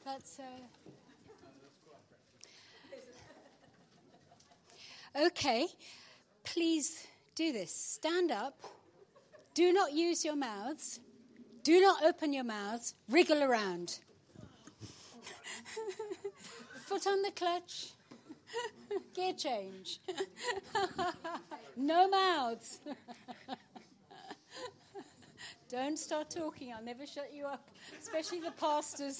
That's okay. Please do this. Stand up. Do not use your mouths. Do not open your mouths. Wriggle around. Foot on the clutch. Gear change. No mouths. Don't start talking. I'll never shut you up, especially the pastors.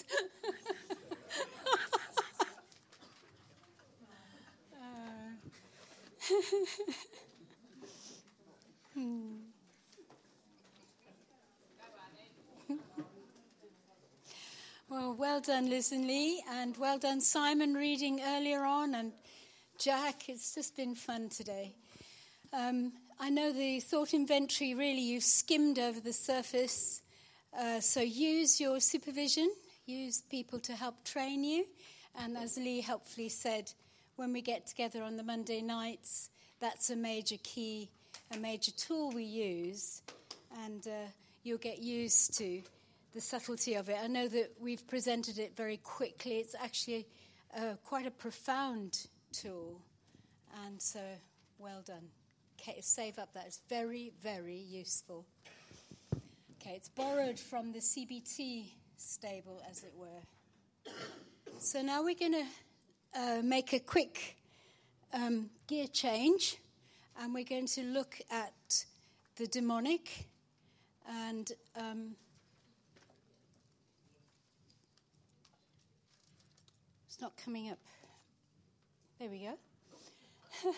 Well done, Liz and Lee, and well done, Simon, reading earlier on, and Jack. It's just been fun today. I know the thought inventory, really, you've skimmed over the surface, so use your supervision, use people to help train you, and as Lee helpfully said, when we get together on the Monday nights, that's a major key, a major tool we use, and you'll get used to the subtlety of it. I know that we've presented it very quickly. It's actually quite a profound tool, and so well done. Okay, save up that. It's very, very useful. Okay, it's borrowed from the CBT stable, as it were. So now we're going to make a quick gear change, and we're going to look at the demonic, and it's not coming up. There we go.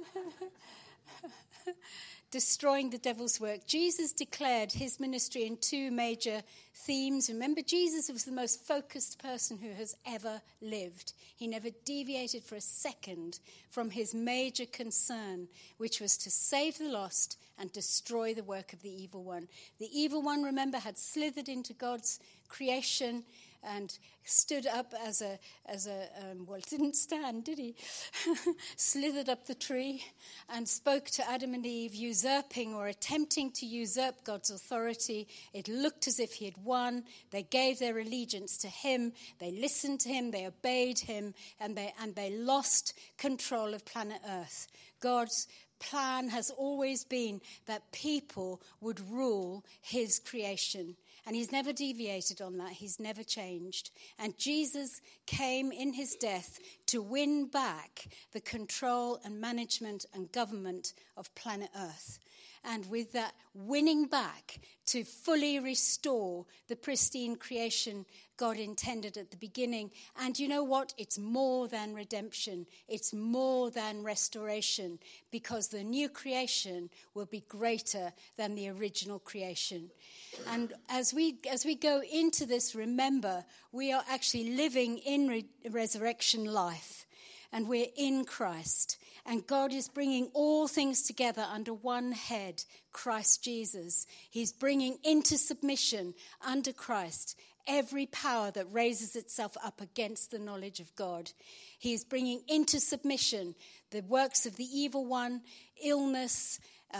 Destroying the devil's work. Jesus declared his ministry in two major themes. Remember, Jesus was the most focused person who has ever lived. He never deviated for a second from his major concern, which was to save the lost and destroy the work of the evil one. The evil one, remember, had slithered into God's creation and stood up as a didn't stand, did he? Slithered up the tree and spoke to Adam and Eve, usurping or attempting to usurp God's authority. It looked as if he had won. They gave their allegiance to him. They listened to him. They obeyed him, and they lost control of planet Earth. God's plan has always been that people would rule his creation. And he's never deviated on that. He's never changed. And Jesus came in his death to win back the control and management and government of planet Earth. And with that winning back, to fully restore the pristine creation God intended at the beginning. And you know what? It's more than redemption. It's more than restoration, because the new creation will be greater than the original creation. And as we go into this, remember, we are actually living in resurrection life, and we're in Christ. And God is bringing all things together under one head, Christ Jesus. He's bringing into submission under Christ every power that raises itself up against the knowledge of God. He is bringing into submission the works of the evil one, illness,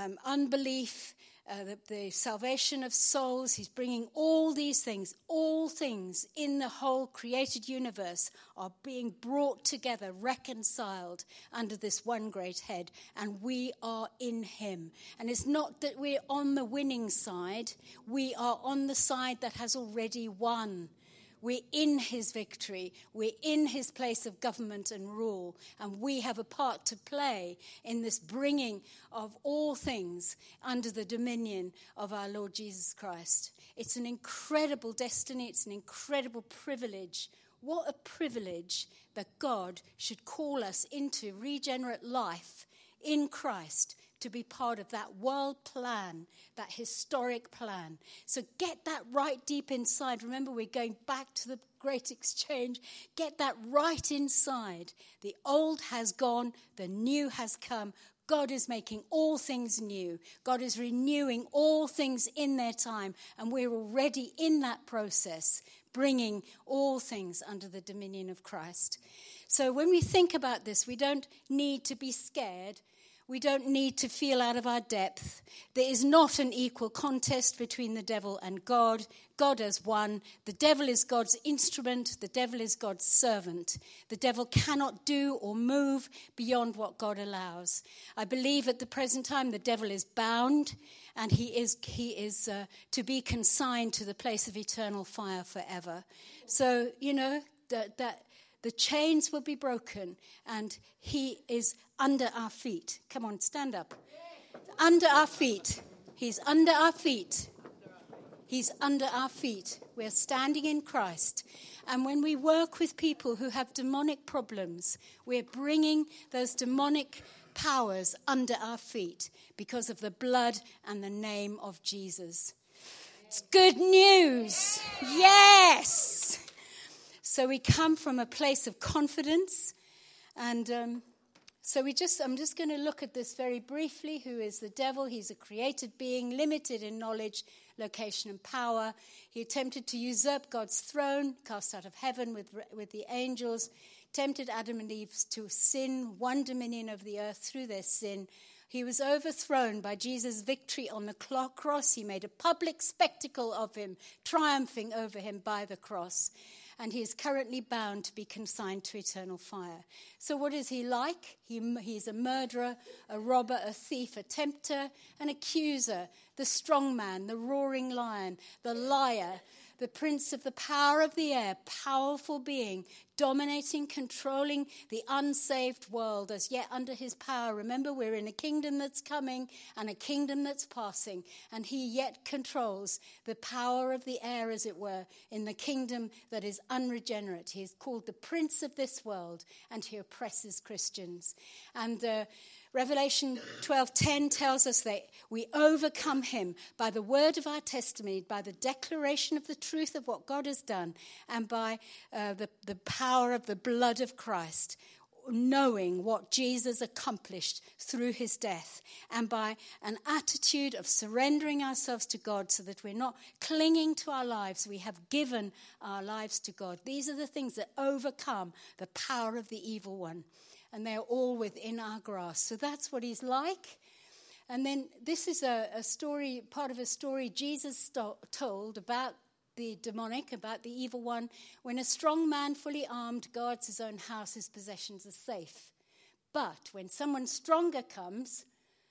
unbelief, the salvation of souls. He's bringing all these things, all things in the whole created universe are being brought together, reconciled under this one great head, and we are in him. And it's not that we're on the winning side, we are on the side that has already won. We're in his victory. We're in his place of government and rule. And we have a part to play in this bringing of all things under the dominion of our Lord Jesus Christ. It's an incredible destiny. It's an incredible privilege. What a privilege that God should call us into regenerate life in Christ, to be part of that world plan, that historic plan. So get that right deep inside. Remember, we're going back to the great exchange. Get that right inside. The old has gone, the new has come. God is making all things new. God is renewing all things in their time, and we're already in that process, bringing all things under the dominion of Christ. So when we think about this, we don't need to be scared. We don't need to feel out of our depth. There is not an equal contest between the devil and God. God has won. The devil is God's instrument. The devil is God's servant. The devil cannot do or move beyond what God allows. I believe at the present time the devil is bound, and he is to be consigned to the place of eternal fire forever. So, that the chains will be broken, and he is under our feet. Come on, stand up. Under our feet. He's under our feet. He's under our feet. We're standing in Christ. And when we work with people who have demonic problems, we're bringing those demonic powers under our feet because of the blood and the name of Jesus. It's good news. Yes. So we come from a place of confidence, and I'm just going to look at this very briefly. Who is the devil? He's a created being, limited in knowledge, location, and power. He attempted to usurp God's throne, cast out of heaven with the angels, tempted Adam and Eve to sin, won dominion over the earth through their sin. He was overthrown by Jesus' victory on the cross. He made a public spectacle of him, triumphing over him by the cross. And he is currently bound to be consigned to eternal fire. So what is he like? He's a murderer, a robber, a thief, a tempter, an accuser, the strong man, the roaring lion, the liar, the prince of the power of the air, powerful being, dominating, controlling the unsaved world as yet under his power. Remember, we're in a kingdom that's coming and a kingdom that's passing, and he yet controls the power of the air, as it were, in the kingdom that is unregenerate. He is called the prince of this world, and he oppresses Christians. And Revelation 12:10 tells us that we overcome him by the word of our testimony, by the declaration of the truth of what God has done, and by the power of the blood of Christ, knowing what Jesus accomplished through his death, and by an attitude of surrendering ourselves to God so that we're not clinging to our lives. We have given our lives to God. These are the things that overcome the power of the evil one. And they're all within our grasp. So that's what he's like. And then this is a story, part of a story Jesus told about the demonic, about the evil one. When a strong man, fully armed, guards his own house, his possessions are safe. But when someone stronger comes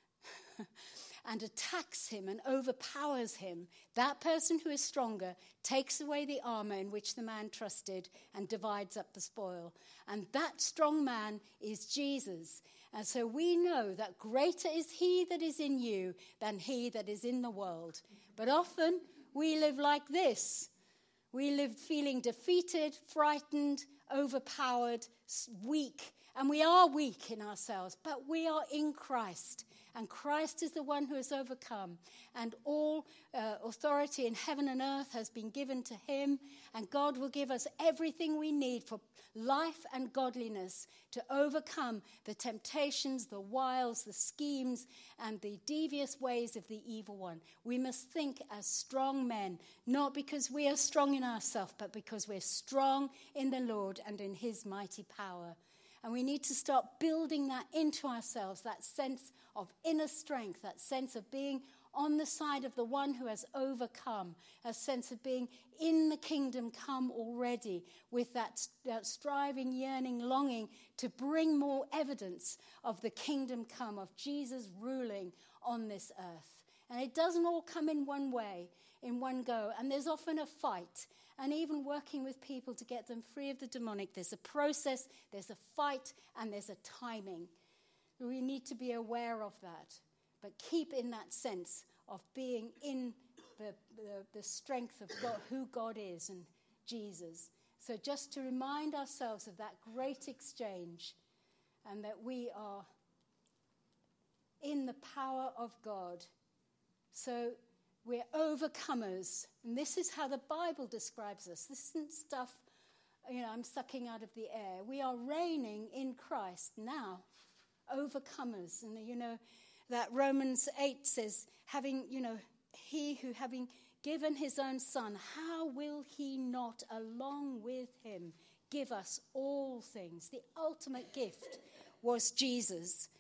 and attacks him and overpowers him, that person who is stronger takes away the armor in which the man trusted and divides up the spoil. And that strong man is Jesus. And so we know that greater is he that is in you than he that is in the world. But often we live like this. We live feeling defeated, frightened, overpowered, weak. And we are weak in ourselves, but we are in Christ. And Christ is the one who has overcome. And all authority in heaven and earth has been given to him. And God will give us everything we need for life and godliness to overcome the temptations, the wiles, the schemes, and the devious ways of the evil one. We must think as strong men, not because we are strong in ourselves, but because we're strong in the Lord and in his mighty power. And we need to start building that into ourselves, that sense of inner strength, that sense of being on the side of the one who has overcome, a sense of being in the kingdom come already, with that striving, yearning, longing to bring more evidence of the kingdom come, of Jesus ruling on this earth. And it doesn't all come in one way, in one go. And there's often a fight. And even working with people to get them free of the demonic, there's a process, there's a fight, and there's a timing. We need to be aware of that. But keep in that sense of being in the strength of God, who God is and Jesus. So just to remind ourselves of that great exchange, and that we are in the power of God. So we're overcomers. And this is how the Bible describes us. This isn't stuff, I'm sucking out of the air. We are reigning in Christ now, overcomers. And, that Romans 8 says, he who having given his own son, how will he not along with him give us all things? The ultimate gift was Jesus.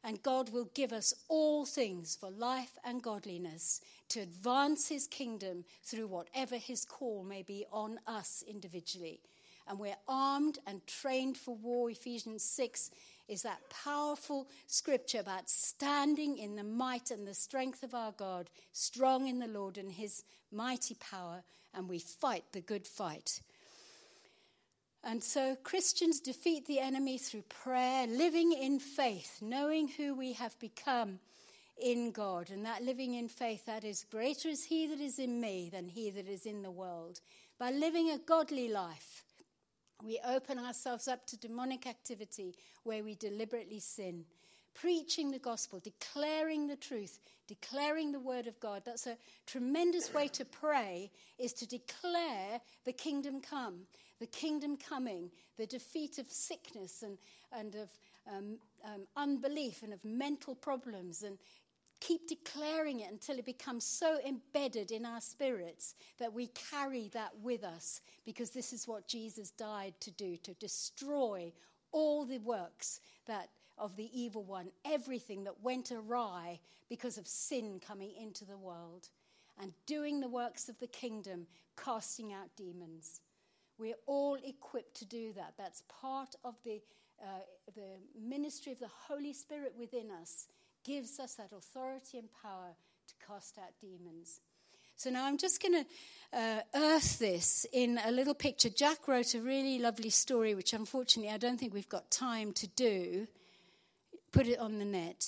And God will give us all things for life and godliness to advance his kingdom through whatever his call may be on us individually. And we're armed and trained for war. Ephesians 6 is that powerful scripture about standing in the might and the strength of our God, strong in the Lord and his mighty power, and we fight the good fight. And so Christians defeat the enemy through prayer, living in faith, knowing who we have become in God. And that living in faith, that is, greater is he that is in me than he that is in the world. By living a godly life, we open ourselves up to demonic activity where we deliberately sin. Preaching the gospel, declaring the truth, declaring the word of God. That's a tremendous way to pray, is to declare the kingdom come, the kingdom coming, the defeat of sickness and of unbelief and of mental problems, and keep declaring it until it becomes so embedded in our spirits that we carry that with us, because this is what Jesus died to do, to destroy all the works that of the evil one, everything that went awry because of sin coming into the world, and doing the works of the kingdom, casting out demons. We're all equipped to do that. That's part of the ministry of the Holy Spirit within us, gives us that authority and power to cast out demons. So now I'm just going to earth this in a little picture. Jack wrote a really lovely story, which unfortunately I don't think we've got time to do. Put it on the net.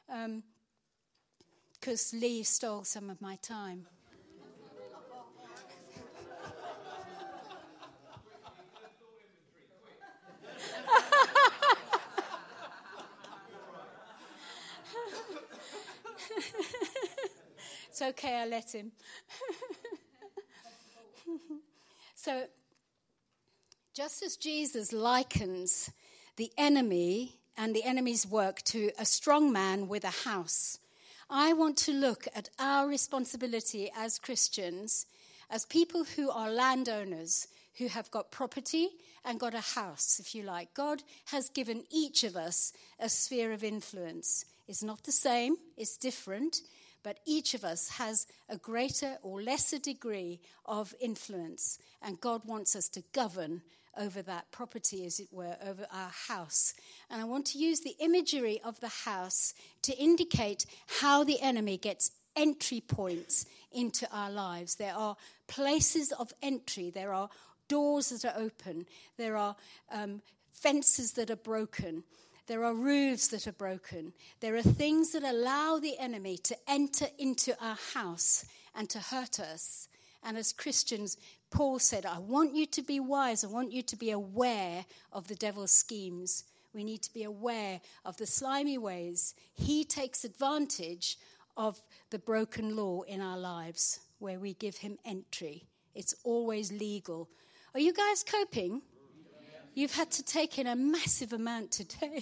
Because Lee stole some of my time. It's okay, I let him. So, just as Jesus likens the enemy and the enemy's work to a strong man with a house, I want to look at our responsibility as Christians, as people who are landowners, who have got property and got a house, if you like. God has given each of us a sphere of influence. It's not the same, it's different, but each of us has a greater or lesser degree of influence, and God wants us to govern over that property, as it were, over our house. And I want to use the imagery of the house to indicate how the enemy gets entry points into our lives. There are places of entry. There are doors that are open. There are fences that are broken. There are roofs that are broken. There are things that allow the enemy to enter into our house and to hurt us. And as Christians, Paul said, I want you to be wise. I want you to be aware of the devil's schemes. We need to be aware of the slimy ways he takes advantage of the broken law in our lives, where we give him entry. It's always legal. Are you guys coping? You've had to take in a massive amount today.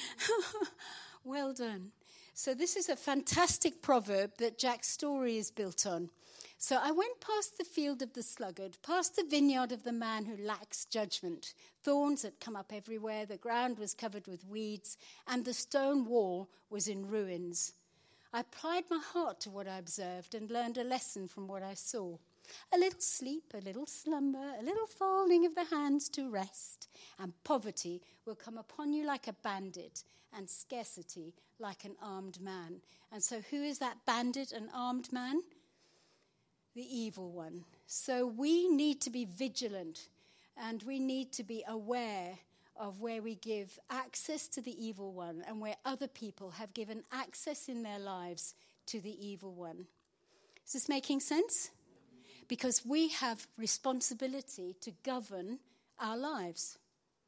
Well done. So this is a fantastic proverb that Jack's story is built on. So I went past the field of the sluggard, past the vineyard of the man who lacks judgment. Thorns had come up everywhere, the ground was covered with weeds, and the stone wall was in ruins. I applied my heart to what I observed and learned a lesson from what I saw. A little sleep, a little slumber, a little folding of the hands to rest, and poverty will come upon you like a bandit, and scarcity like an armed man. And so who is that bandit and armed man? The evil one. So we need to be vigilant, and we need to be aware of where we give access to the evil one and where other people have given access in their lives to the evil one. Is this making sense? Because we have responsibility to govern our lives.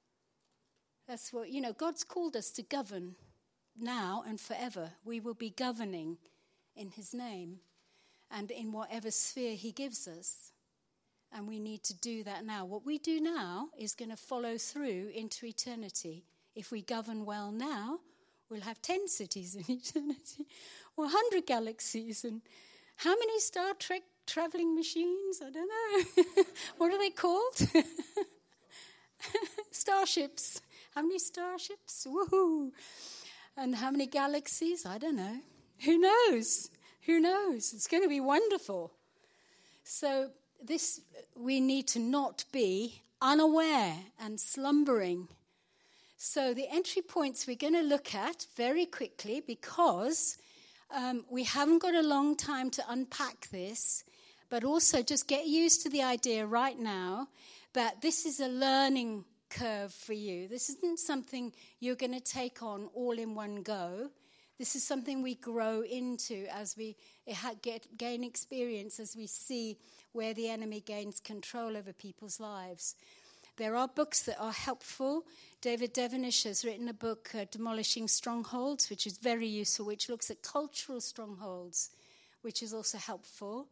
That's what, God's called us to govern now and forever. We will be governing in his name and in whatever sphere he gives us. And we need to do that now. What we do now is going to follow through into eternity. If we govern well now, we'll have 10 cities in eternity, or 100 galaxies. And how many Star Trek traveling machines? I don't know. What are they called? Starships. How many starships? Woohoo! And how many galaxies? I don't know. Who knows? Who knows? It's going to be wonderful. So we need to not be unaware and slumbering. So the entry points we're going to look at very quickly, because we haven't got a long time to unpack this, but also just get used to the idea right now that this is a learning curve for you. This isn't something you're going to take on all in one go. This is something we grow into as we gain experience, as we see where the enemy gains control over people's lives. There are books that are helpful. David Devenish has written a book, Demolishing Strongholds, which is very useful, which looks at cultural strongholds, which is also helpful.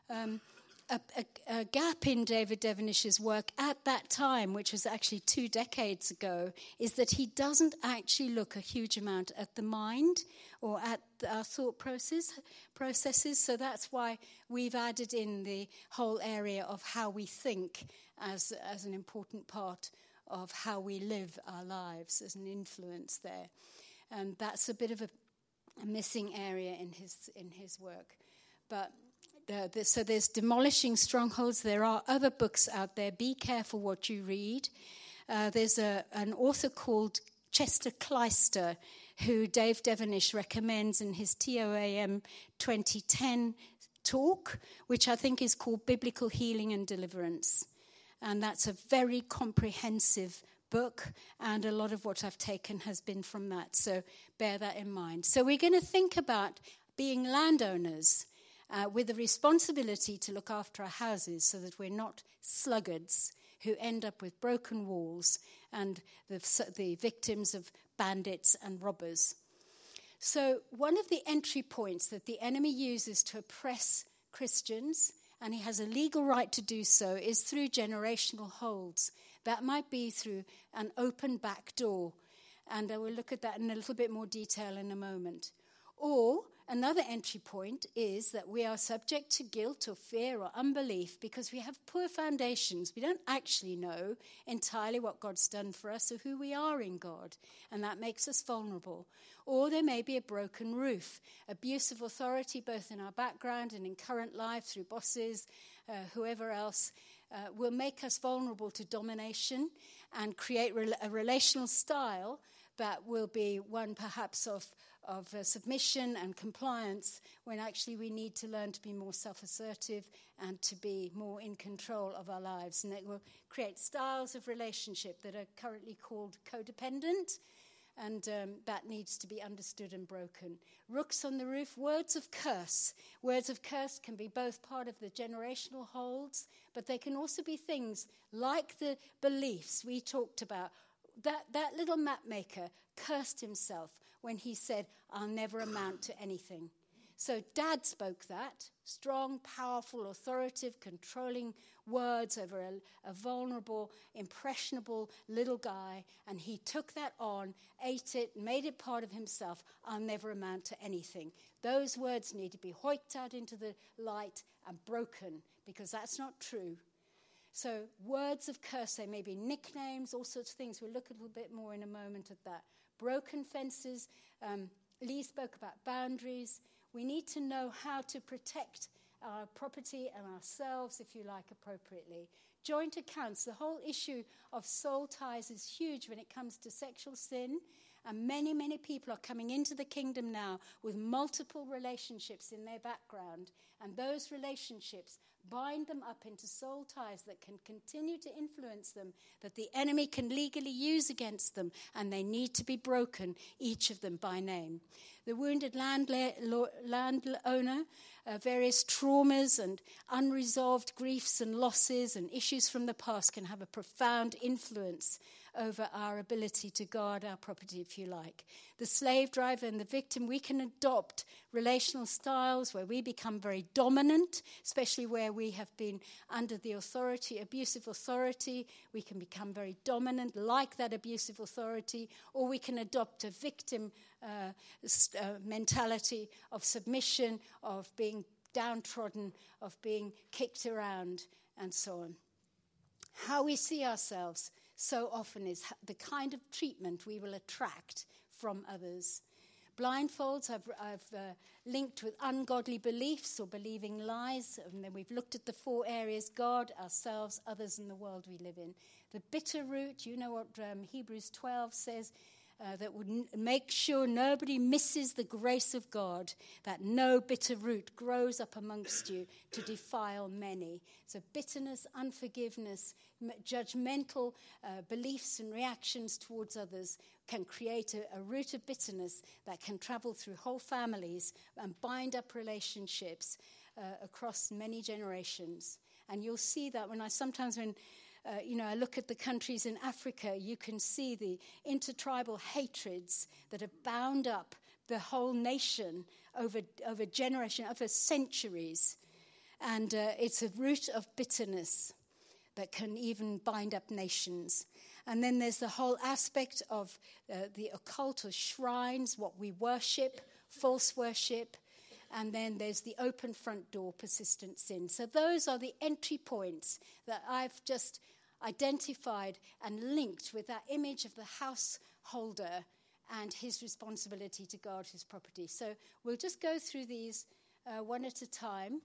A gap in David Devenish's work at that time, which was actually 2 decades ago, is that he doesn't actually look a huge amount at the mind or at our thought processes. So that's why we've added in the whole area of how we think as an important part of how we live our lives, as an influence there. And that's a bit of a missing area in his work. But so there's Demolishing Strongholds. There are other books out there. Be careful what you read. There's an author called Chester Kleister, who Dave Devenish recommends in his TOAM 2010 talk, which I think is called Biblical Healing and Deliverance. And that's a very comprehensive book, and a lot of what I've taken has been from that. So bear that in mind. So we're going to think about being landowners with the responsibility to look after our houses so that we're not sluggards who end up with broken walls and the victims of bandits and robbers. So one of the entry points that the enemy uses to oppress Christians, and he has a legal right to do so, is through generational holds. That might be through an open back door, and I will look at that in a little bit more detail in a moment. Or another entry point is that we are subject to guilt or fear or unbelief because we have poor foundations. We don't actually know entirely what God's done for us or who we are in God, and that makes us vulnerable. Or there may be a broken roof, abuse of authority both in our background and in current life through bosses, whoever else, will make us vulnerable to domination and create a relational style that will be one perhaps of submission and compliance, when actually we need to learn to be more self-assertive and to be more in control of our lives. And it will create styles of relationship that are currently called codependent, and that needs to be understood and broken. Rooks on the roof, words of curse. Words of curse can be both part of the generational holds, but they can also be things like the beliefs we talked about. That little map maker cursed himself when he said, "I'll never amount to anything." So Dad spoke that, strong, powerful, authoritative, controlling words over a vulnerable, impressionable little guy, and he took that on, ate it, made it part of himself. "I'll never amount to anything." Those words need to be hoiked out into the light and broken, because that's not true. So words of curse, they may be nicknames, all sorts of things. We'll look a little bit more in a moment at that. Broken fences. Lee spoke about boundaries. We need to know how to protect our property and ourselves, if you like, appropriately. Joint accounts. The whole issue of soul ties is huge when it comes to sexual sin. And many, many people are coming into the kingdom now with multiple relationships in their background. And those relationships bind them up into soul ties that can continue to influence them, that the enemy can legally use against them, and they need to be broken, each of them by name. The wounded landowner, various traumas and unresolved griefs and losses and issues from the past can have a profound influence over our ability to guard our property, if you like. The slave driver and the victim, we can adopt relational styles where we become very dominant, especially where we have been under the authority, abusive authority. We can become very dominant, like that abusive authority, or we can adopt a victim mentality of submission, of being downtrodden, of being kicked around, and so on. How we see ourselves so often is the kind of treatment we will attract from others. blindfolds I've linked with ungodly beliefs or believing lies. And then we've looked at the 4 areas: God, ourselves, others, and the world we live in. The bitter root, you know what Hebrews 12 says, that would make sure nobody misses the grace of God, that no bitter root grows up amongst you to defile many. So bitterness, unforgiveness, judgmental beliefs and reactions towards others can create a root of bitterness that can travel through whole families and bind up relationships across many generations. And you'll see that when I look at the countries in Africa, you can see the intertribal hatreds that have bound up the whole nation over generation, over centuries. And it's a root of bitterness that can even bind up nations. And then there's the whole aspect of the occult, or shrines, what we worship, false worship. And then there's the open front door, persistent sin. So those are the entry points that I've just identified and linked with that image of the householder and his responsibility to guard his property. So we'll just go through these one at a time.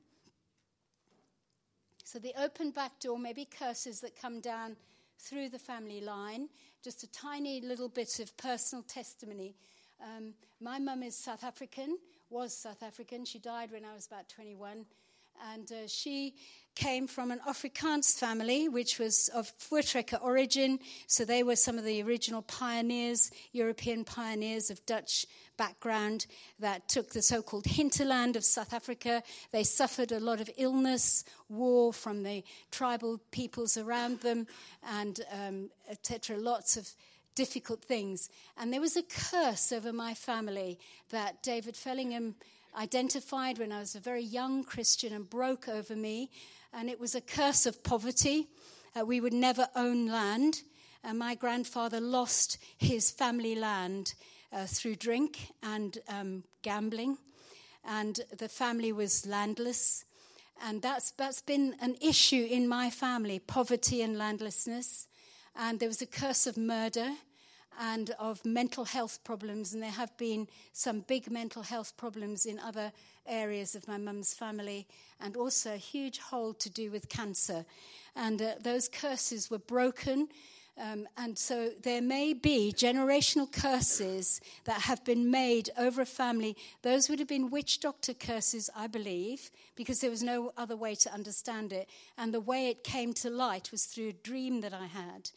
So the open back door, maybe curses that come down through the family line. Just a tiny little bit of personal testimony. My mum is South African, was South African. She died when I was about 21. And she came from an Afrikaans family, which was of Voortrekker origin. So they were some of the original pioneers, European pioneers of Dutch background that took the so-called hinterland of South Africa. They suffered a lot of illness, war from the tribal peoples around them, and etc. Lots of difficult things. And there was a curse over my family that David Fellingham identified when I was a very young Christian and broke over me. And it was a curse of poverty. We would never own land. And my grandfather lost his family land through drink and gambling. And the family was landless. And that's been an issue in my family, poverty and landlessness. And there was a curse of murder and of mental health problems, and there have been some big mental health problems in other areas of my mum's family, and also a huge hole to do with cancer. And those curses were broken, and so there may be generational curses that have been made over a family. Those would have been witch doctor curses, I believe, because there was no other way to understand it. And the way it came to light was through a dream that I had.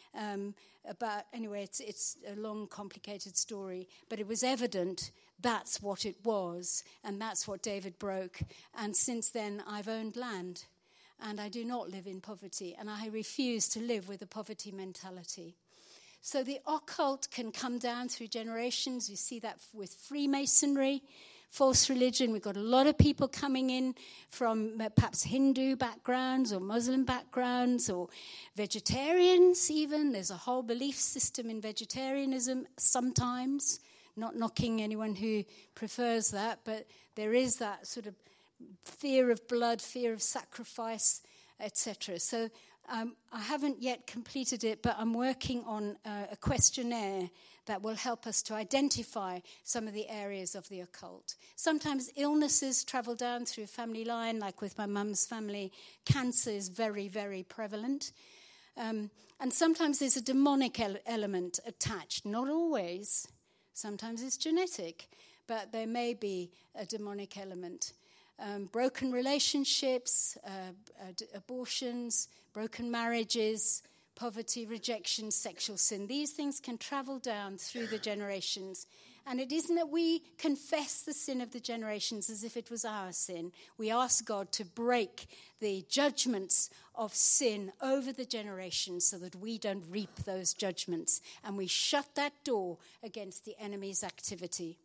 It's a long, complicated story, but it was evident that's what it was, and that's what David broke. And since then, I've owned land, and I do not live in poverty, and I refuse to live with a poverty mentality. So the occult can come down through generations. You see that with Freemasonry, false religion. We've got a lot of people coming in from perhaps Hindu backgrounds or Muslim backgrounds or vegetarians even. There's a whole belief system in vegetarianism sometimes. Not knocking anyone who prefers that, but there is that sort of fear of blood, fear of sacrifice, etc. So I haven't yet completed it, but I'm working on a questionnaire that will help us to identify some of the areas of the occult. Sometimes illnesses travel down through a family line, like with my mum's family. Cancer is very, very prevalent. And sometimes there's a demonic element attached. Not always. Sometimes it's genetic, but there may be a demonic element. Broken relationships, abortions, broken marriages, poverty, rejection, sexual sin. These things can travel down through the generations. And it isn't that we confess the sin of the generations as if it was our sin. We ask God to break the judgments of sin over the generations so that we don't reap those judgments. And we shut that door against the enemy's activity.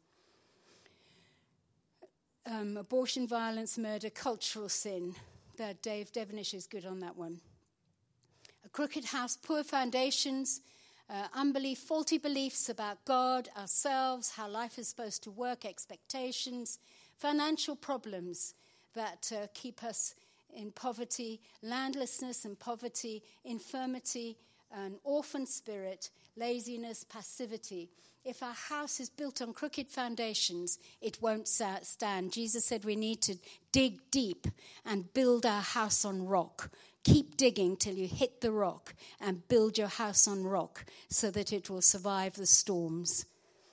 Abortion, violence, murder, cultural sin. Dave Devenish is good on that one. A crooked house, poor foundations, unbelief, faulty beliefs about God, ourselves, how life is supposed to work, expectations, financial problems that keep us in poverty, landlessness and poverty, infirmity, an orphan spirit, laziness, passivity. If our house is built on crooked foundations, it won't stand. Jesus said we need to dig deep and build our house on rock. Keep digging till you hit the rock and build your house on rock so that it will survive the storms.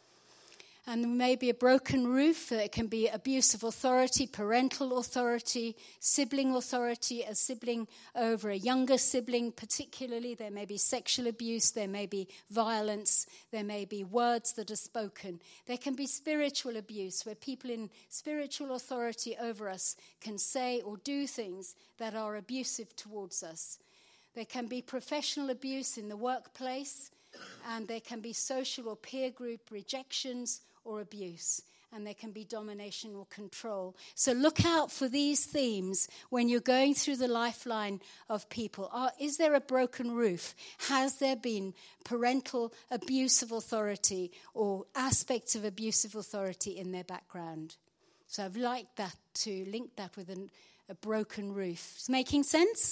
And there may be a broken roof. It can be abuse of authority, parental authority, sibling authority, a sibling over a younger sibling particularly. There may be sexual abuse. There may be violence. There may be words that are spoken. There can be spiritual abuse where people in spiritual authority over us can say or do things that are abusive towards us. There can be professional abuse in the workplace, and there can be social or peer group rejections or abuse, and there can be domination or control. So look out for these themes when you're going through the lifeline of people. Is there a broken roof? Has there been parental abuse of authority or aspects of abusive authority in their background? So I've liked that to link that with a broken roof. Is it making sense?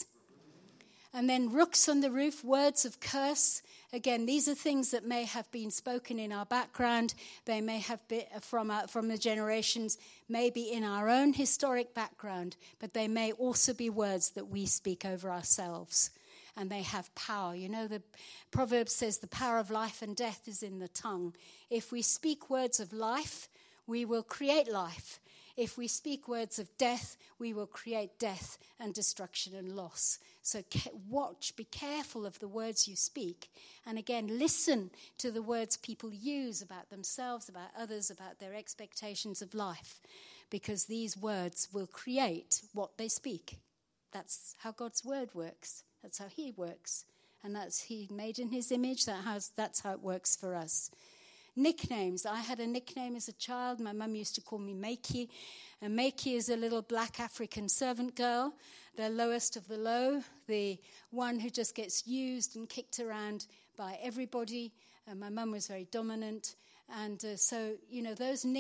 And then rooks on the roof, words of curse. Again, these are things that may have been spoken in our background. They may have been from the generations, maybe in our own historic background, but they may also be words that we speak over ourselves. And they have power. You know, the proverb says the power of life and death is in the tongue. If we speak words of life, we will create life. If we speak words of death, we will create death and destruction and loss. So watch, be careful of the words you speak. And again, listen to the words people use about themselves, about others, about their expectations of life. Because these words will create what they speak. That's how God's word works. That's how he works. And that's he made in his image. That's how it works for us. Nicknames. I had a nickname as a child. My mum used to call me Makey. And Makey is a little black African servant girl, the lowest of the low, the one who just gets used and kicked around by everybody. And my mum was very dominant. And so, you know,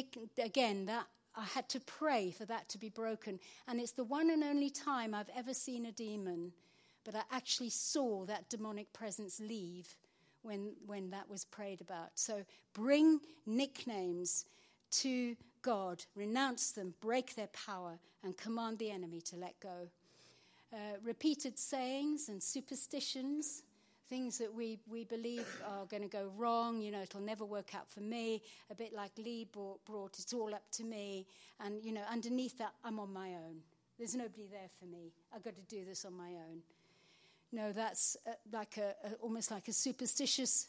that I had to pray for that to be broken. And it's the one and only time I've ever seen a demon. But I actually saw that demonic presence leave when that was prayed about. So bring nicknames to God, renounce them, break their power, and command the enemy to let go. Repeated sayings and superstitions, things that we believe are going to go wrong. You know, it'll never work out for me. A bit like Lee brought, it's all up to me. And, you know, underneath that, I'm on my own. There's nobody there for me. I've got to do this on my own. No, that's almost like a superstitious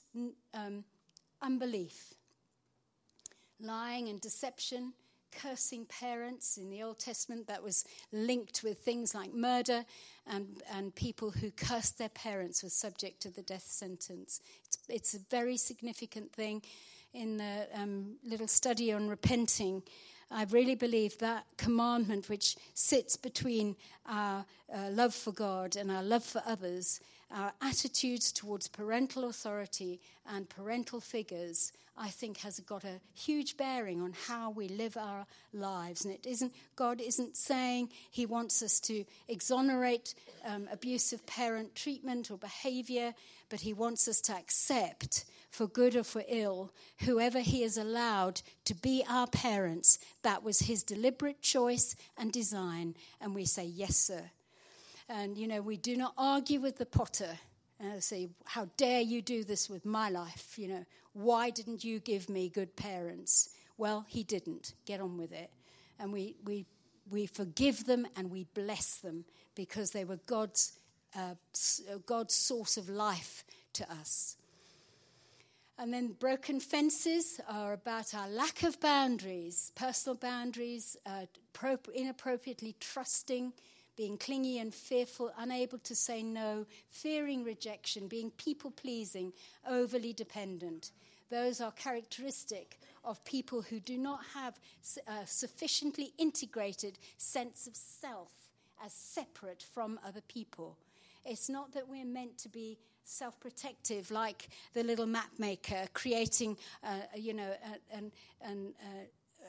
unbelief. Lying and deception, cursing parents. In the Old Testament, that was linked with things like murder, and people who cursed their parents were subject to the death sentence. It's a very significant thing. In the little study on repenting, I really believe that commandment, which sits between our love for God and our love for others, our attitudes towards parental authority and parental figures, I think has got a huge bearing on how we live our lives. And God isn't saying he wants us to exonerate abusive parent treatment or behavior, but he wants us to accept, for good or for ill, whoever he has allowed to be our parents. That was his deliberate choice and design, and we say, yes, sir. And, you know, we do not argue with the potter and say, how dare you do this with my life? You know, why didn't you give me good parents? Well, he didn't. Get on with it. And we forgive them and we bless them because they were God's source of life to us. And then broken fences are about our lack of boundaries, personal boundaries, inappropriately trusting, being clingy and fearful, unable to say no, fearing rejection, being people-pleasing, overly dependent. Those are characteristic of people who do not have a sufficiently integrated sense of self as separate from other people. It's not that we're meant to be self-protective like the little map maker, creating,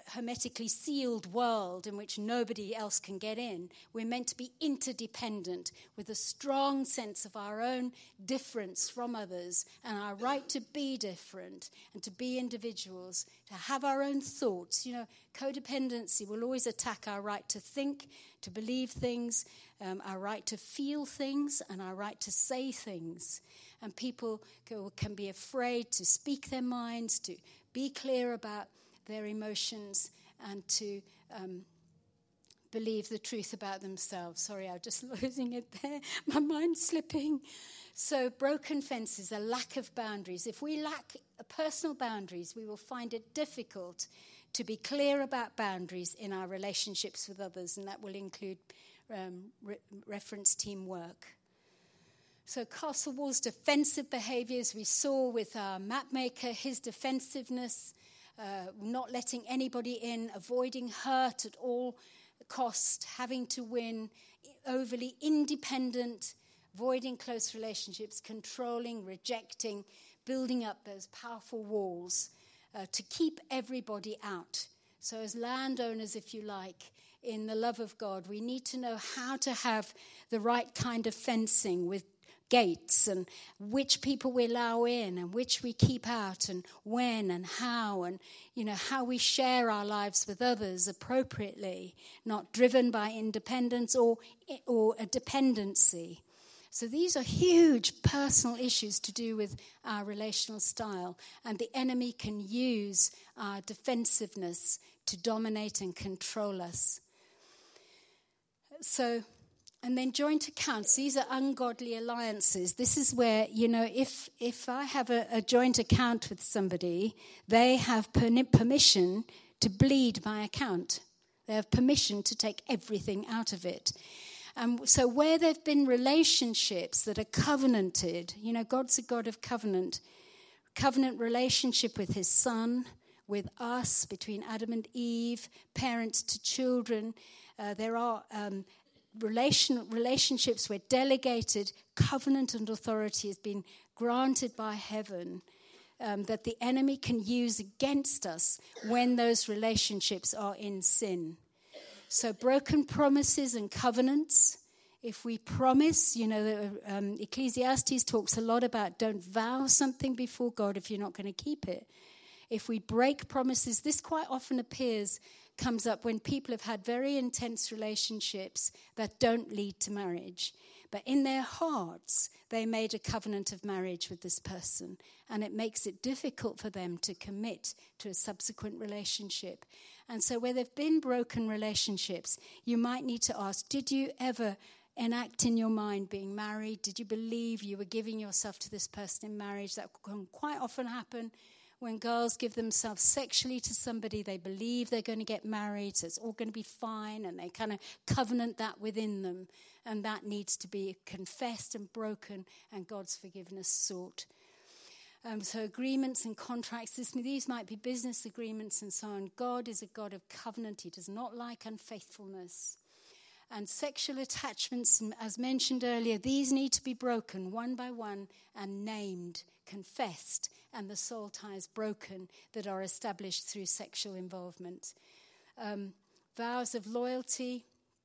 hermetically sealed world in which nobody else can get in. We're meant to be interdependent with a strong sense of our own difference from others and our right to be different and to be individuals, to have our own thoughts. You know, codependency will always attack our right to think, to believe things, our right to feel things, and our right to say things. And people can be afraid to speak their minds, to be clear about their emotions, and to believe the truth about themselves. Sorry, I'm just losing it there. My mind's slipping. So broken fences, a lack of boundaries. If we lack personal boundaries, we will find it difficult to be clear about boundaries in our relationships with others, and that will include reference teamwork. So castle walls, defensive behaviors we saw with our map maker, his defensiveness, not letting anybody in, avoiding hurt at all cost, having to win, overly independent, avoiding close relationships, controlling, rejecting, building up those powerful walls to keep everybody out. So as landowners, if you like, in the love of God, we need to know how to have the right kind of fencing with gates and which people we allow in and which we keep out and when and how, and you know how we share our lives with others appropriately, not driven by independence or a dependency. So these are huge personal issues to do with our relational style, and the enemy can use our defensiveness to dominate and control us. So, and then joint accounts, these are ungodly alliances. This is where, you know, if I have a joint account with somebody, they have permission to bleed my account. They have permission to take everything out of it. So where there have been relationships that are covenanted, you know, God's a God of covenant relationship with his son, with us, between Adam and Eve, parents to children. There are relationships where delegated covenant and authority has been granted by heaven, that the enemy can use against us when those relationships are in sin. So broken promises and covenants. If we promise, you know, Ecclesiastes talks a lot about don't vow something before God if you're not going to keep it. If we break promises, this quite often comes up when people have had very intense relationships that don't lead to marriage. But in their hearts, they made a covenant of marriage with this person, and it makes it difficult for them to commit to a subsequent relationship. And so where there have been broken relationships, you might need to ask, did you ever enact in your mind being married? Did you believe you were giving yourself to this person in marriage? That can quite often happen. When girls give themselves sexually to somebody, they believe they're going to get married, so it's all going to be fine, and they kind of covenant that within them, and that needs to be confessed and broken and God's forgiveness sought. So agreements and contracts, these might be business agreements and so on. God is a God of covenant. He does not like unfaithfulness. And sexual attachments, as mentioned earlier, these need to be broken one by one and named, confessed, and the soul ties broken that are established through sexual involvement. Vows of loyalty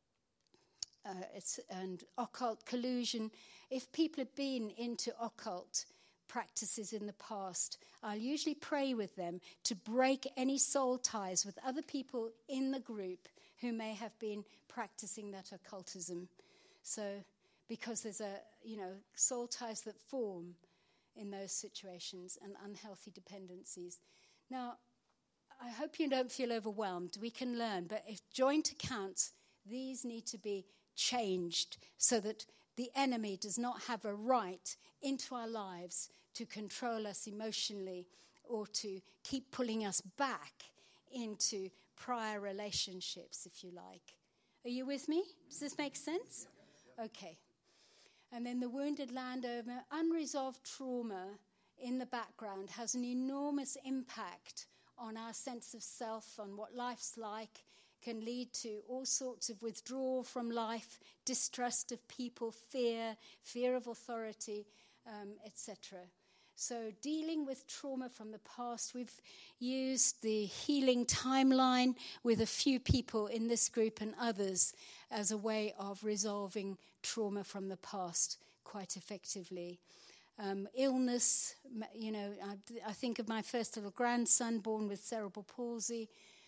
and occult collusion. If people have been into occult practices in the past, I'll usually pray with them to break any soul ties with other people in the group who may have been practicing that occultism. So, because there's soul ties that form in those situations and unhealthy dependencies. Now, I hope you don't feel overwhelmed. We can learn, but if joint accounts, these need to be changed so that the enemy does not have a right into our lives to control us emotionally or to keep pulling us back into prior relationships, if you like. Are you with me? Does this make sense? Okay. And then the wounded landowner, unresolved trauma in the background has an enormous impact on our sense of self, on what life's like, can lead to all sorts of withdrawal from life, distrust of people, fear of authority, etc. So dealing with trauma from the past, we've used the healing timeline with a few people in this group and others as a way of resolving trauma from the past quite effectively. Illness, I think of my first little grandson born with cerebral palsy.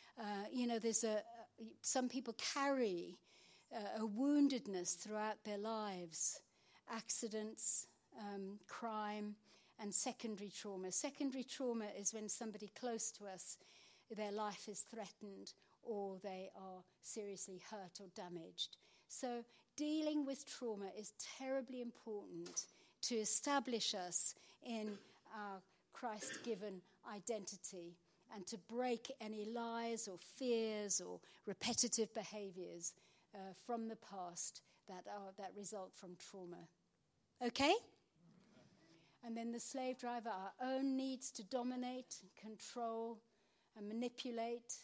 Some people carry a woundedness throughout their lives, accidents, crime, and secondary trauma. Secondary trauma is when somebody close to us, their life is threatened or they are seriously hurt or damaged. So dealing with trauma is terribly important to establish us in our Christ-given identity and to break any lies or fears or repetitive behaviors from the past that result from trauma. Okay? And then the slave driver, our own needs to dominate, control, and manipulate.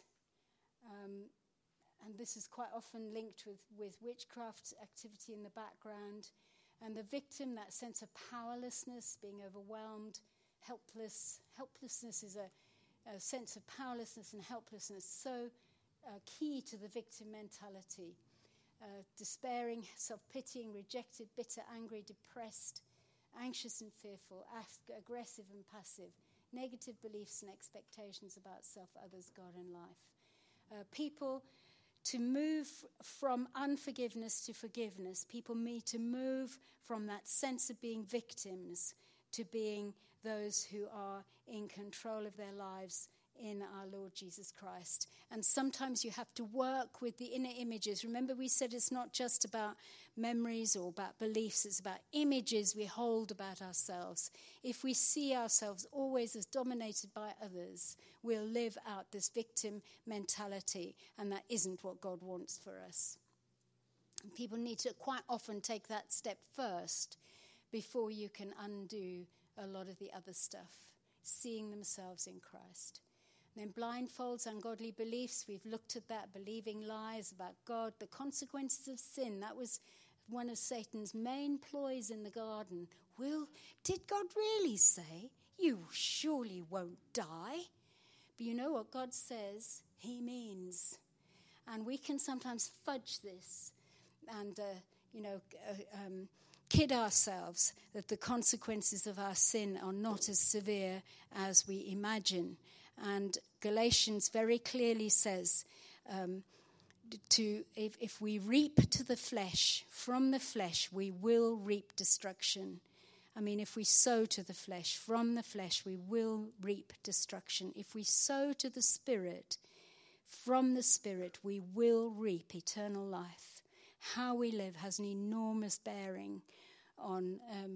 And this is quite often linked with witchcraft activity in the background. And the victim, that sense of powerlessness, being overwhelmed, helpless. Helplessness is a sense of powerlessness and helplessness, so key to the victim mentality. Despairing, self-pitying, rejected, bitter, angry, depressed, anxious and fearful, aggressive and passive, negative beliefs and expectations about self, others, God, and life. People to move from unforgiveness to forgiveness. People need to move from that sense of being victims to being those who are in control of their lives in our Lord Jesus Christ. And sometimes you have to work with the inner images. Remember, we said it's not just about memories or about beliefs, it's about images we hold about ourselves. If we see ourselves always as dominated by others, we'll live out this victim mentality, and that isn't what God wants for us. And people need to quite often take that step first before you can undo a lot of the other stuff, seeing themselves in Christ. And then blindfolds, ungodly beliefs, we've looked at that, believing lies about God, the consequences of sin. That was one of Satan's main ploys in the garden. Did God really say, you surely won't die? But you know what God says he means. And we can sometimes fudge this and, kid ourselves that the consequences of our sin are not as severe as we imagine. And Galatians very clearly says, if we reap to the flesh, from the flesh we will reap destruction. I mean, if we sow to the flesh, from the flesh we will reap destruction. If we sow to the Spirit, from the Spirit we will reap eternal life. How we live has an enormous bearing on,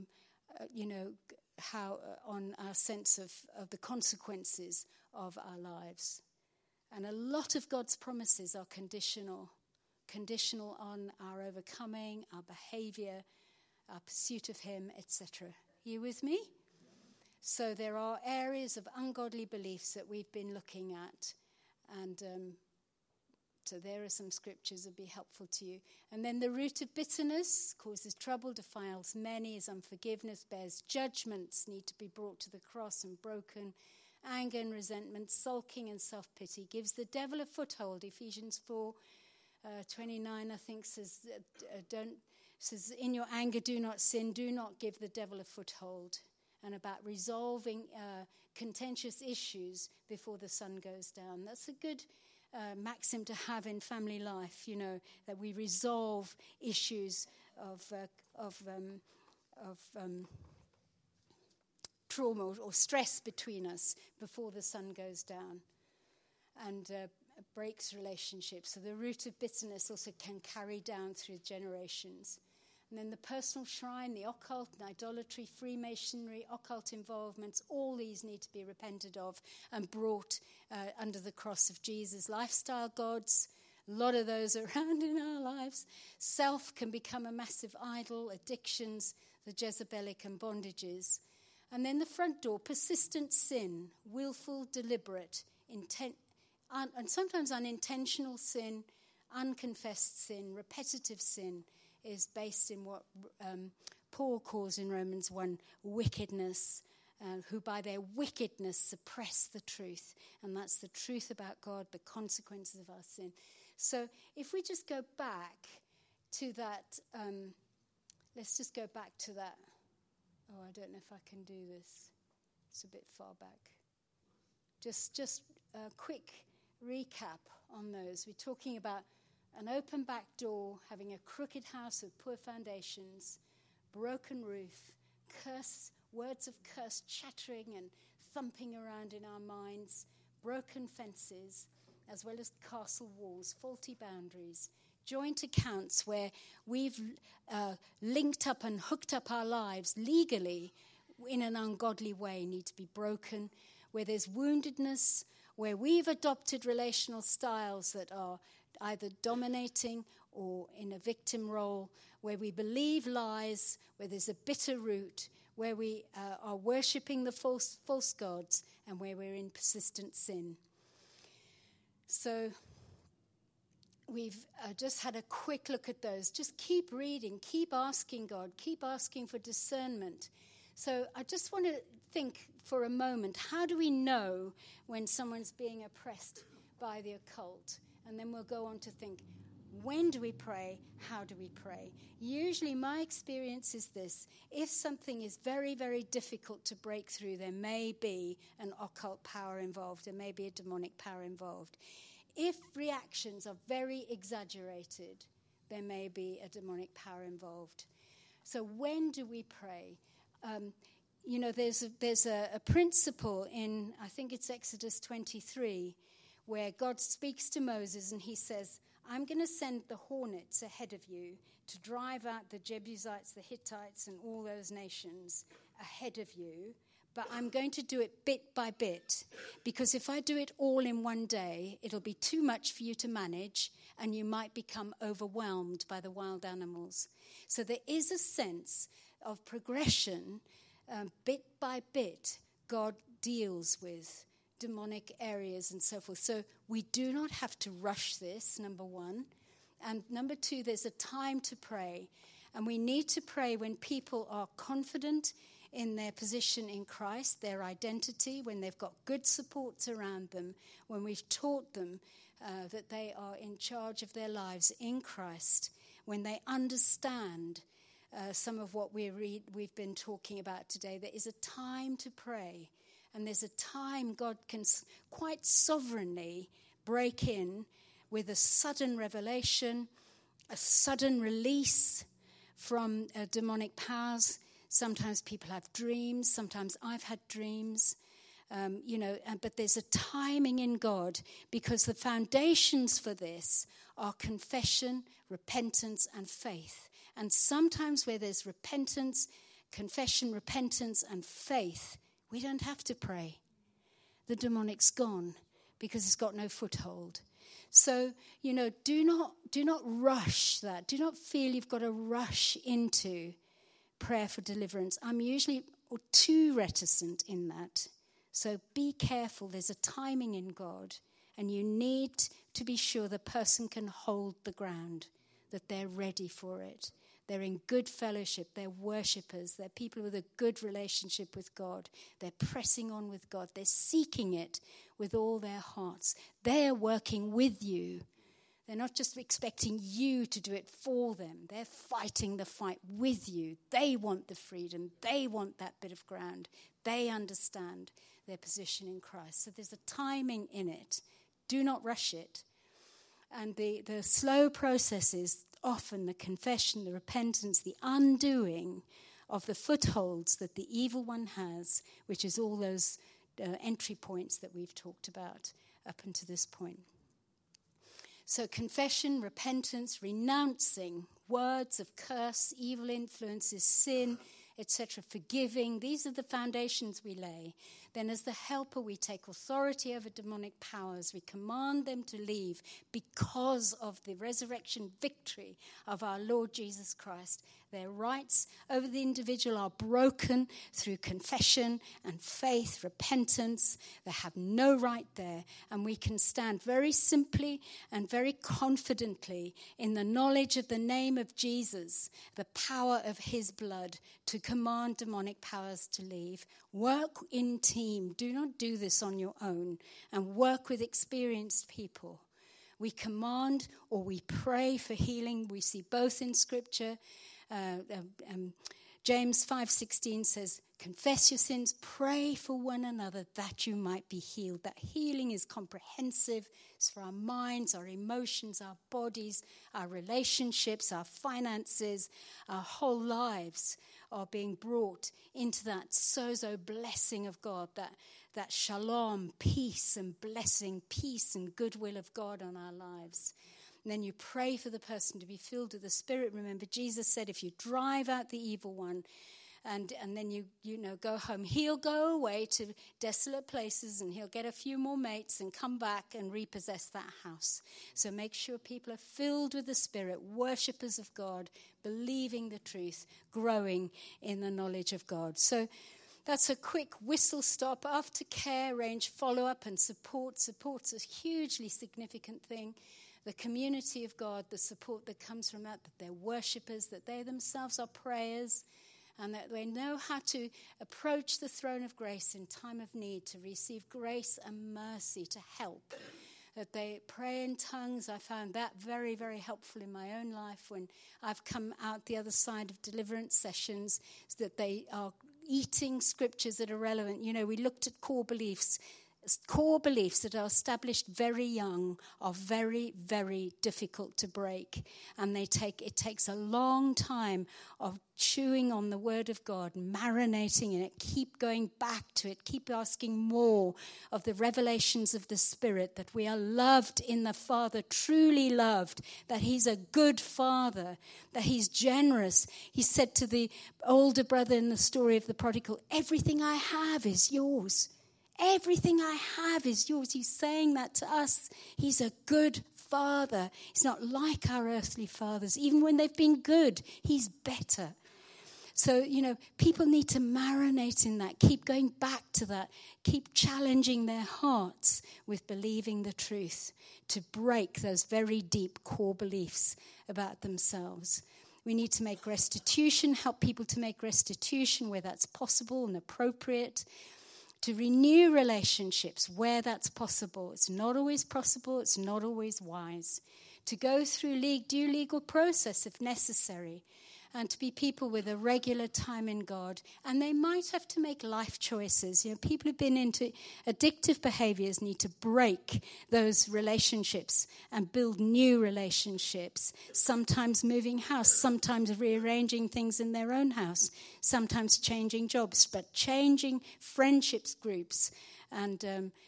on our sense of the consequences of our lives. And a lot of God's promises are conditional on our overcoming, our behavior, our pursuit of him, etc. You with me? So there are areas of ungodly beliefs that we've been looking at, and so there are some scriptures that will be helpful to you. And then the root of bitterness causes trouble, defiles many, is unforgiveness, bears judgments, need to be brought to the cross and broken. Anger and resentment, sulking and self-pity, gives the devil a foothold. Ephesians 4:29, I think, says, in your anger do not sin, do not give the devil a foothold. And about resolving contentious issues before the sun goes down. That's a good maxim to have in family life, that we resolve issues of trauma or stress between us before the sun goes down, and breaks relationships. So the root of bitterness also can carry down through generations. And then the personal shrine, the occult, and idolatry, Freemasonry, occult involvements, all these need to be repented of and brought under the cross of Jesus. Lifestyle gods, a lot of those around in our lives. Self can become a massive idol, addictions, the Jezebelic and bondages. And then the front door, persistent sin, willful, deliberate, and sometimes unintentional sin, unconfessed sin, repetitive sin, is based in what Paul calls in Romans 1, wickedness who by their wickedness suppress the truth. And that's the truth about God, the consequences of our sin. So if we just go back to that, let's just go back to that. Oh, I don't know if I can do this. It's a bit far back. Just a quick recap on those. We're talking about an open back door, having a crooked house with poor foundations, broken roof, words of curse chattering and thumping around in our minds, broken fences, as well as castle walls, faulty boundaries, joint accounts where we've linked up and hooked up our lives legally in an ungodly way need to be broken, where there's woundedness, where we've adopted relational styles that are either dominating or in a victim role, where we believe lies, where there's a bitter root, where we are worshipping the false gods, and where we're in persistent sin. So we've just had a quick look at those. Just keep reading, keep asking God, keep asking for discernment. So I just want to think for a moment, how do we know when someone's being oppressed by the occult? And then we'll go on to think, when do we pray? How do we pray? Usually my experience is this. If something is very, very difficult to break through, there may be an occult power involved. There may be a demonic power involved. If reactions are very exaggerated, there may be a demonic power involved. So when do we pray? There's a principle in, I think it's Exodus 23, where God speaks to Moses and he says, I'm going to send the hornets ahead of you to drive out the Jebusites, the Hittites, and all those nations ahead of you. But I'm going to do it bit by bit, because if I do it all in one day, it'll be too much for you to manage, and you might become overwhelmed by the wild animals. So there is a sense of progression, bit by bit, God deals with demonic areas and so forth. So we do not have to rush this, number one. And number two, there's a time to pray. And we need to pray when people are confident in their position in Christ, their identity, when they've got good supports around them, when we've taught them that they are in charge of their lives in Christ, when they understand some of what we've been talking about today. There is a time to pray, and there's a time God can quite sovereignly break in with a sudden revelation, a sudden release from demonic powers. Sometimes people have dreams. Sometimes I've had dreams, but there's a timing in God, because the foundations for this are confession, repentance, and faith. And sometimes where there's repentance, confession, repentance, and faith, we don't have to pray. The demonic's gone because it's got no foothold. So, do not rush that. Do not feel you've got to rush into prayer for deliverance. I'm usually too reticent in that. So be careful. There's a timing in God, and you need to be sure the person can hold the ground, that they're ready for it. They're in good fellowship. They're worshippers. They're people with a good relationship with God. They're pressing on with God. They're seeking it with all their hearts. They're working with you. They're not just expecting you to do it for them. They're fighting the fight with you. They want the freedom. They want that bit of ground. They understand their position in Christ. So there's a timing in it. Do not rush it. And the slow process is often the confession, the repentance, the undoing of the footholds that the evil one has, which is all those entry points that we've talked about up until this point. So confession, repentance, renouncing words of curse, evil influences, sin, etc., forgiving. These are the foundations we lay. Then as the helper, we take authority over demonic powers. We command them to leave because of the resurrection victory of our Lord Jesus Christ. Their rights over the individual are broken through confession and faith, repentance. They have no right there. And we can stand very simply and very confidently in the knowledge of the name of Jesus, the power of his blood, to command demonic powers to leave. Work in team. Do not do this on your own. And work with experienced people. We command or we pray for healing. We see both in Scripture. James 5:16 says, confess your sins, pray for one another that you might be healed. That healing is comprehensive. It's for our minds, our emotions, our bodies, our relationships, our finances, our whole lives are being brought into that sozo blessing of God, that shalom, peace and blessing, peace and goodwill of God on our lives. And then you pray for the person to be filled with the Spirit. Remember, Jesus said, if you drive out the evil one and then you go home, he'll go away to desolate places and he'll get a few more mates and come back and repossess that house. So make sure people are filled with the Spirit, worshippers of God, believing the truth, growing in the knowledge of God. So that's a quick whistle stop. Aftercare, range follow-up and support. Support's a hugely significant thing. The community of God, the support that comes from that they're worshippers, that they themselves are prayers, and that they know how to approach the throne of grace in time of need to receive grace and mercy to help. That they pray in tongues. I found that very, very helpful in my own life when I've come out the other side of deliverance sessions, so that they are eating scriptures that are relevant. We looked at core beliefs. Core beliefs that are established very young are very, very difficult to break. And it takes a long time of chewing on the word of God, marinating in it, keep going back to it, keep asking more of the revelations of the Spirit, that we are loved in the Father, truly loved, that he's a good Father, that he's generous. He said to the older brother in the story of the prodigal, everything I have is yours. Everything I have is yours. He's saying that to us. He's a good Father. He's not like our earthly fathers. Even when they've been good, he's better. So, people need to marinate in that. Keep going back to that. Keep challenging their hearts with believing the truth to break those very deep core beliefs about themselves. We need to make restitution, help people to make restitution where that's possible and appropriate. To renew relationships where that's possible. It's not always possible. It's not always wise. To go through due legal process if necessary. And to be people with a regular time in God. And they might have to make life choices. People who've been into addictive behaviors need to break those relationships and build new relationships. Sometimes moving house, sometimes rearranging things in their own house, sometimes changing jobs, but changing friendships groups and,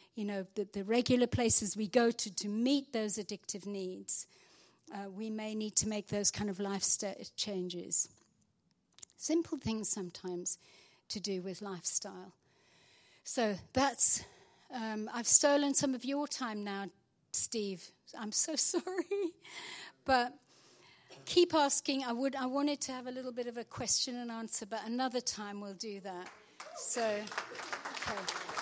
the regular places we go to meet those addictive needs. We may need to make those kind of lifestyle changes. Simple things sometimes to do with lifestyle. So that's, I've stolen some of your time now, Steve. I'm so sorry. But keep asking. I wanted to have a little bit of a question and answer, but another time we'll do that. So, okay.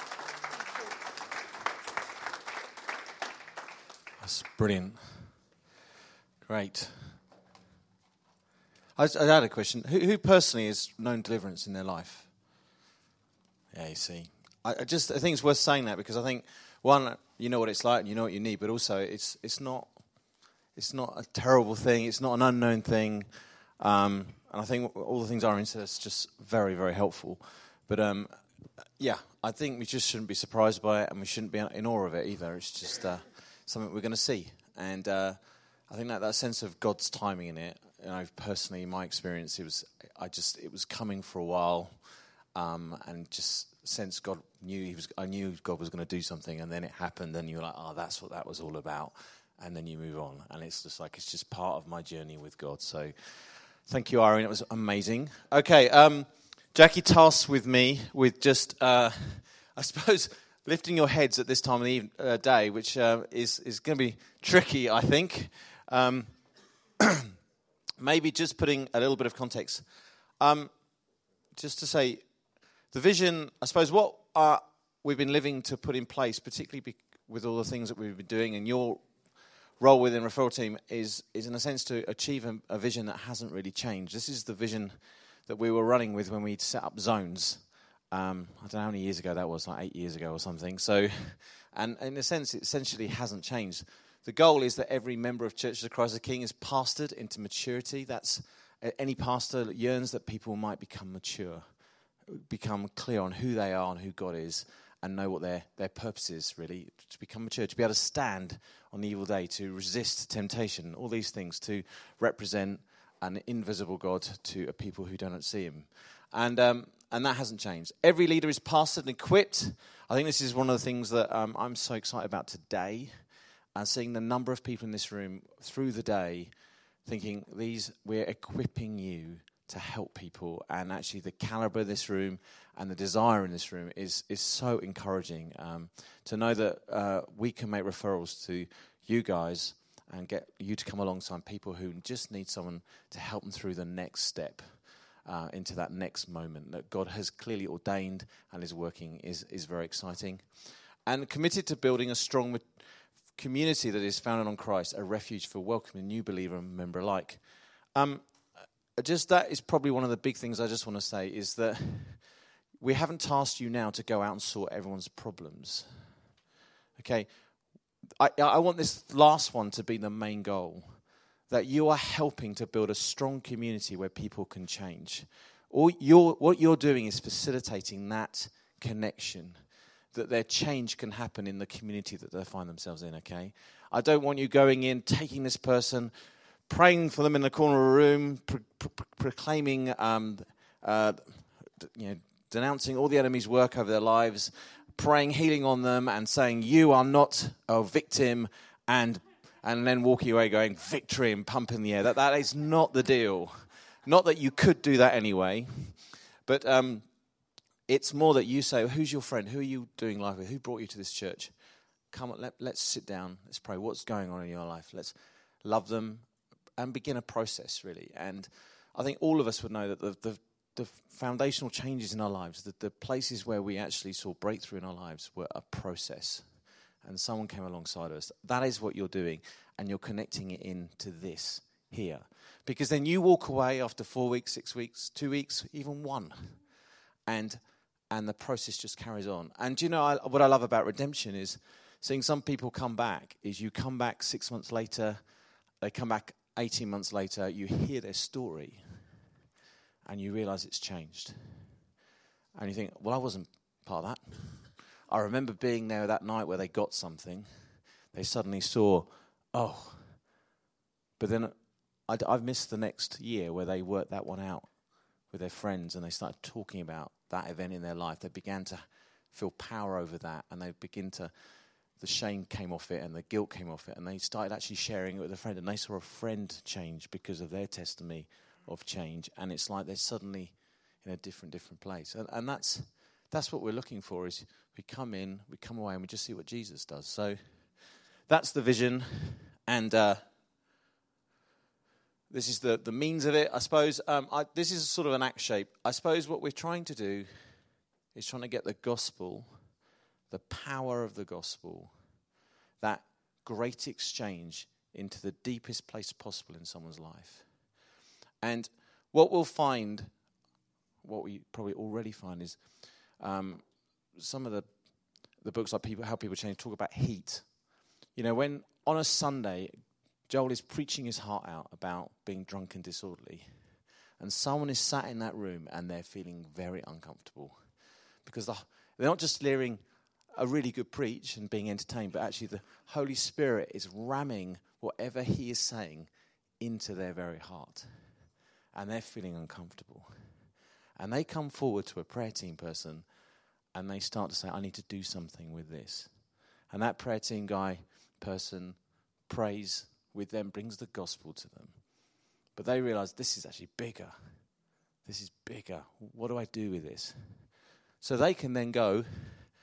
That's brilliant. Great. I had a question. Who personally has known deliverance in their life? Yeah, you see. I think it's worth saying that because I think, one, you know what it's like and you know what you need, but also it's not a terrible thing. It's not an unknown thing. And I think all the things Irene said is just very, very helpful. But, I think we just shouldn't be surprised by it and we shouldn't be in awe of it either. It's just something we're going to see. And I think that sense of God's timing in it, personally, in my experience, it was coming for a while, and just sense God knew I knew God was going to do something, and then it happened, and you're like, oh, that's what that was all about, and then you move on, and it's just part of my journey with God. So, thank you, Irene. It was amazing. Okay, Jackie tasked with me with just I suppose lifting your heads at this time of the day, which is going to be tricky, I think. Maybe just putting a little bit of context. Just to say, the vision, I suppose what we've been living to put in place, particularly with all the things that we've been doing, and your role within Referral Team is in a sense to achieve a vision that hasn't really changed. This is the vision that we were running with when we set up zones. I don't know how many years ago that was, like 8 years ago or something. So, and in a sense, it essentially hasn't changed. The goal is that every member of Church of Christ the King is pastored into maturity. That's any pastor yearns that people might become mature, become clear on who they are and who God is, and know what their purpose is, really, to become mature, to be able to stand on the evil day, to resist temptation, all these things, to represent an invisible God to a people who don't see him. And that hasn't changed. Every leader is pastored and equipped. I think this is one of the things that I'm so excited about today, and seeing the number of people in this room through the day thinking, we're equipping you to help people, and actually the caliber of this room and the desire in this room is so encouraging to know that we can make referrals to you guys and get you to come alongside people who just need someone to help them through the next step into that next moment that God has clearly ordained and is working is very exciting. And committed to building a strong community that is founded on Christ, a refuge for welcoming new believer and member alike. Just that is probably one of the big things I just want to say is that we haven't tasked you now to go out and sort everyone's problems. Okay, I want this last one to be the main goal, that you are helping to build a strong community where people can change. What you're doing is facilitating that connection, that their change can happen in the community that they find themselves in, okay? I don't want you going in, taking this person, praying for them in the corner of a room, proclaiming, denouncing all the enemy's work over their lives, praying healing on them, and saying you are not a victim, and then walking away going victory and pumping the air. That is not the deal. Not that you could do that anyway, but it's more that you say, who's your friend? Who are you doing life with? Who brought you to this church? Come on, let's sit down. Let's pray. What's going on in your life? Let's love them and begin a process, really. And I think all of us would know that the foundational changes in our lives, that the places where we actually saw breakthrough in our lives were a process. And someone came alongside us. That is what you're doing. And you're connecting it into this here. Because then you walk away after 4 weeks, 6 weeks, 2 weeks, even one. And the process just carries on. And do you know what I love about redemption is seeing some people come back, is you come back 6 months later, they come back 18 months later, you hear their story, and you realize it's changed. And you think, well, I wasn't part of that. I remember being there that night where they got something. They suddenly saw, oh. But then I've missed the next year where they worked that one out with their friends, and they started talking about that event in their life. They began to feel power over that, and the shame came off it, and the guilt came off it, and they started actually sharing it with a friend, and they saw a friend change because of their testimony of change, and it's like they're suddenly in a different place. And that's what we're looking for, is we come in, we come away, and we just see what Jesus does. So that's the vision, and this is the means of it, I suppose. This is sort of an act shape. I suppose what we're trying to do is trying to get the gospel, the power of the gospel, that great exchange into the deepest place possible in someone's life. And what we'll find, what we probably already find, is some of the books like How People Change talk about heat. You know, when on a Sunday, Joel is preaching his heart out about being drunk and disorderly, and someone is sat in that room and they're feeling very uncomfortable because they're not just hearing a really good preach and being entertained, but actually the Holy Spirit is ramming whatever he is saying into their very heart, and they're feeling uncomfortable. And they come forward to a prayer team person and they start to say, I need to do something with this. And that prayer team person prays with them, brings the gospel to them. But they realize this is actually bigger. This is bigger. What do I do with this? So they can then go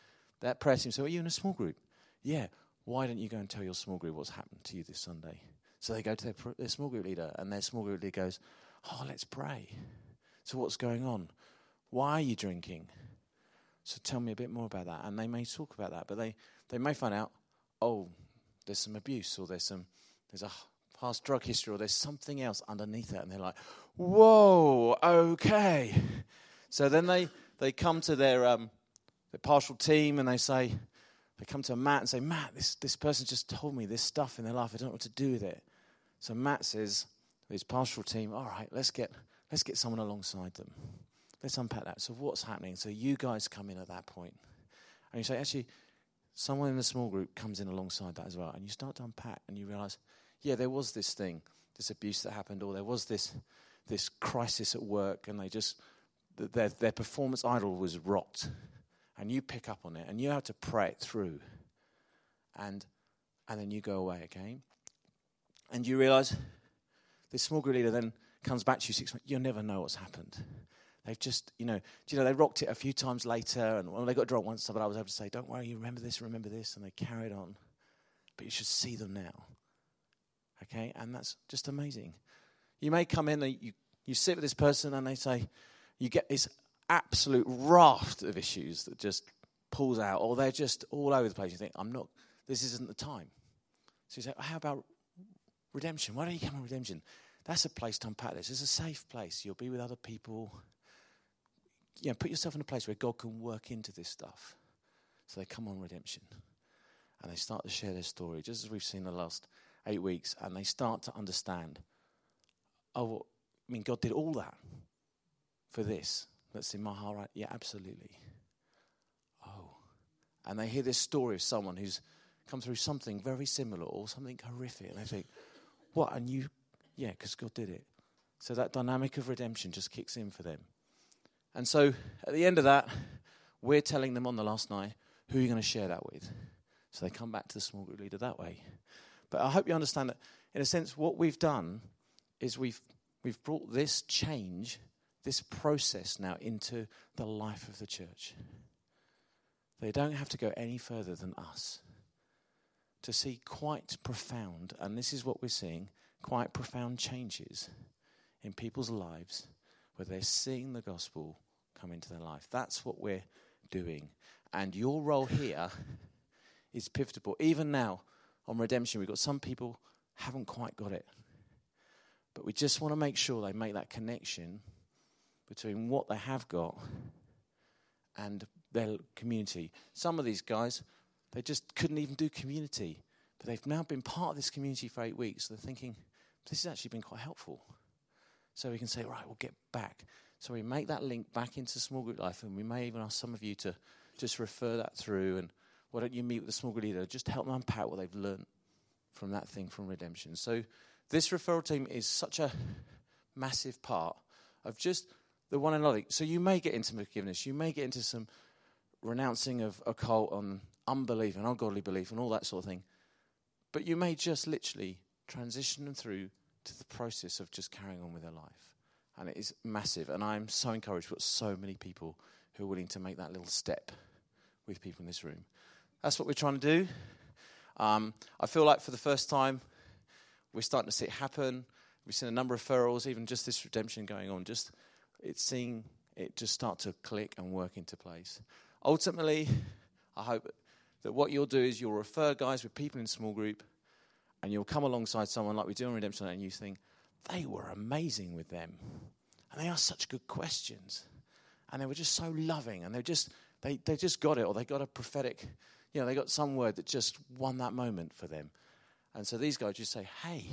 That prayer team said, are you in a small group? Yeah. Why don't you go and tell your small group what's happened to you this Sunday? So they go to their small group leader, and their small group leader goes, let's pray. So what's going on? Why are you drinking? So tell me a bit more about that. And they may talk about that, but they may find out, there's some abuse, or there's a past drug history, or there's something else underneath that. And they're like, whoa, okay. So then they come to their pastoral team, and they come to Matt and say, Matt, this person just told me this stuff in their life. I don't know what to do with it. So Matt says, his pastoral team, all right, let's get someone alongside them. Let's unpack that. So what's happening? So you guys come in at that point. And you say, actually, someone in the small group comes in alongside that as well. And you start to unpack, and you realize, yeah, there was this thing, this abuse that happened, or there was this crisis at work, and their performance idol was rocked. And you pick up on it, and you have to pray it through. And then you go away again. And you realize this small group leader then comes back to you 6 months. You'll never know what's happened. They've just, they rocked it a few times later, and when they got drunk once, but I was able to say, don't worry, you remember this, and they carried on. But you should see them now. Okay? And that's just amazing. You may come in, and you sit with this person, and they say, you get this absolute raft of issues that just pulls out, or they're just all over the place. You think, this isn't the time. So you say, how about redemption? Why don't you come on redemption? That's a place to unpack this. It's a safe place. You'll be with other people. Put yourself in a place where God can work into this stuff. So they come on redemption. And they start to share their story, just as we've seen the last 8 weeks. And they start to understand, God did all that for this. That's in my heart, right? Yeah, absolutely. And they hear this story of someone who's come through something very similar or something horrific. And they think, what? And you, because God did it. So that dynamic of redemption just kicks in for them. And so at the end of that, we're telling them on the last night, who are you going to share that with? So they come back to the small group leader that way. But I hope you understand that, in a sense, what we've done is we've brought this change, this process now into the life of the church. They don't have to go any further than us to see quite profound, and this is what we're seeing, quite profound changes in people's lives where they're seeing the gospel come into their life. That's what we're doing. And your role here is pivotal. Even now on redemption, we've got some people haven't quite got it. But we just want to make sure they make that connection between what they have got and their community. Some of these guys, they just couldn't even do community. But they've now been part of this community for 8 weeks. They're thinking, this has actually been quite helpful. So we can say, right, we'll get back. So we make that link back into small group life, and we may even ask some of you to just refer that through, and why don't you meet with the small group leader, just help them unpack what they've learned from that thing from redemption. So this referral team is such a massive part of just the one and only. So you may get into forgiveness, you may get into some renouncing of occult and unbelief and ungodly belief and all that sort of thing, but you may just literally transition them through to the process of just carrying on with their life. And it is massive, and I'm so encouraged. We've got so many people who are willing to make that little step with people in this room. That's what we're trying to do. I feel like for the first time, we're starting to see it happen. We've seen a number of referrals, even just this redemption going on. Seeing it just start to click and work into place. Ultimately, I hope that what you'll do is you'll refer guys with people in small group, and you'll come alongside someone like we do on Redemption, and you think, they were amazing with them. And they asked such good questions. And they were just so loving. And they just got it, or they got a prophetic, they got some word that just won that moment for them. And so these guys just say, hey,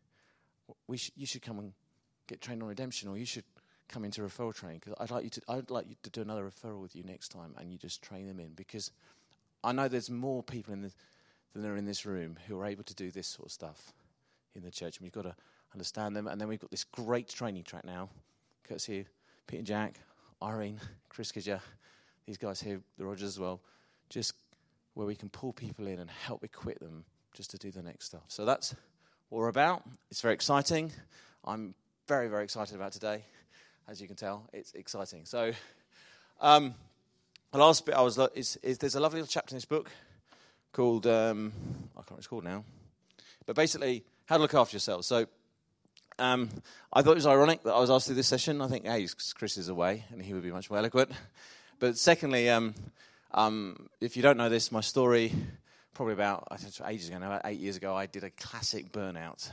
you should come and get trained on redemption, or you should come into referral training, because I'd like you to do another referral with you next time, and you just train them in, because I know there's more people than are in this room who are able to do this sort of stuff in the church, and we've got to understand them. And then we've got this great training track now, courtesy of Pete and Jack, Irene, Chris Kidger, these guys here, the Rogers as well, just where we can pull people in and help equip them just to do the next stuff. So that's what we're about. It's very exciting. I'm very, very excited about today. As you can tell, it's exciting. So the last bit there's a lovely little chapter in this book called, I can't remember what it's called now, but basically, how to look after yourself. So I thought it was ironic that I was asked to do this session. I think, hey, Chris is away, and he would be much more eloquent. But secondly, if you don't know this, my story, probably about, I think it was ages ago now, about 8 years ago, I did a classic burnout.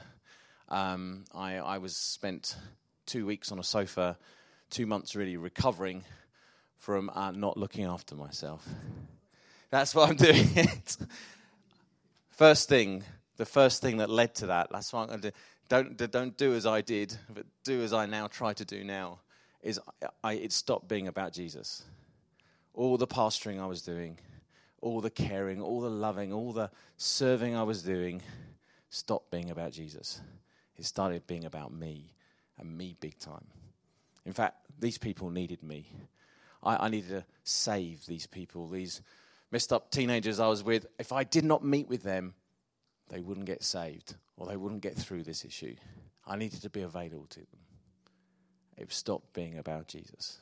I was spent 2 weeks on a sofa, 2 months really recovering from not looking after myself. That's what I'm doing. The first thing that led to that, that's what I'm going to do. Don't do as I did, but do as I now try to do now, is it stopped being about Jesus. All the pastoring I was doing, all the caring, all the loving, all the serving I was doing, stopped being about Jesus. It started being about me, and me big time. In fact, these people needed me. I needed to save these people, these messed up teenagers I was with. If I did not meet with them, they wouldn't get saved, or they wouldn't get through this issue. I needed to be available to them. It stopped being about Jesus.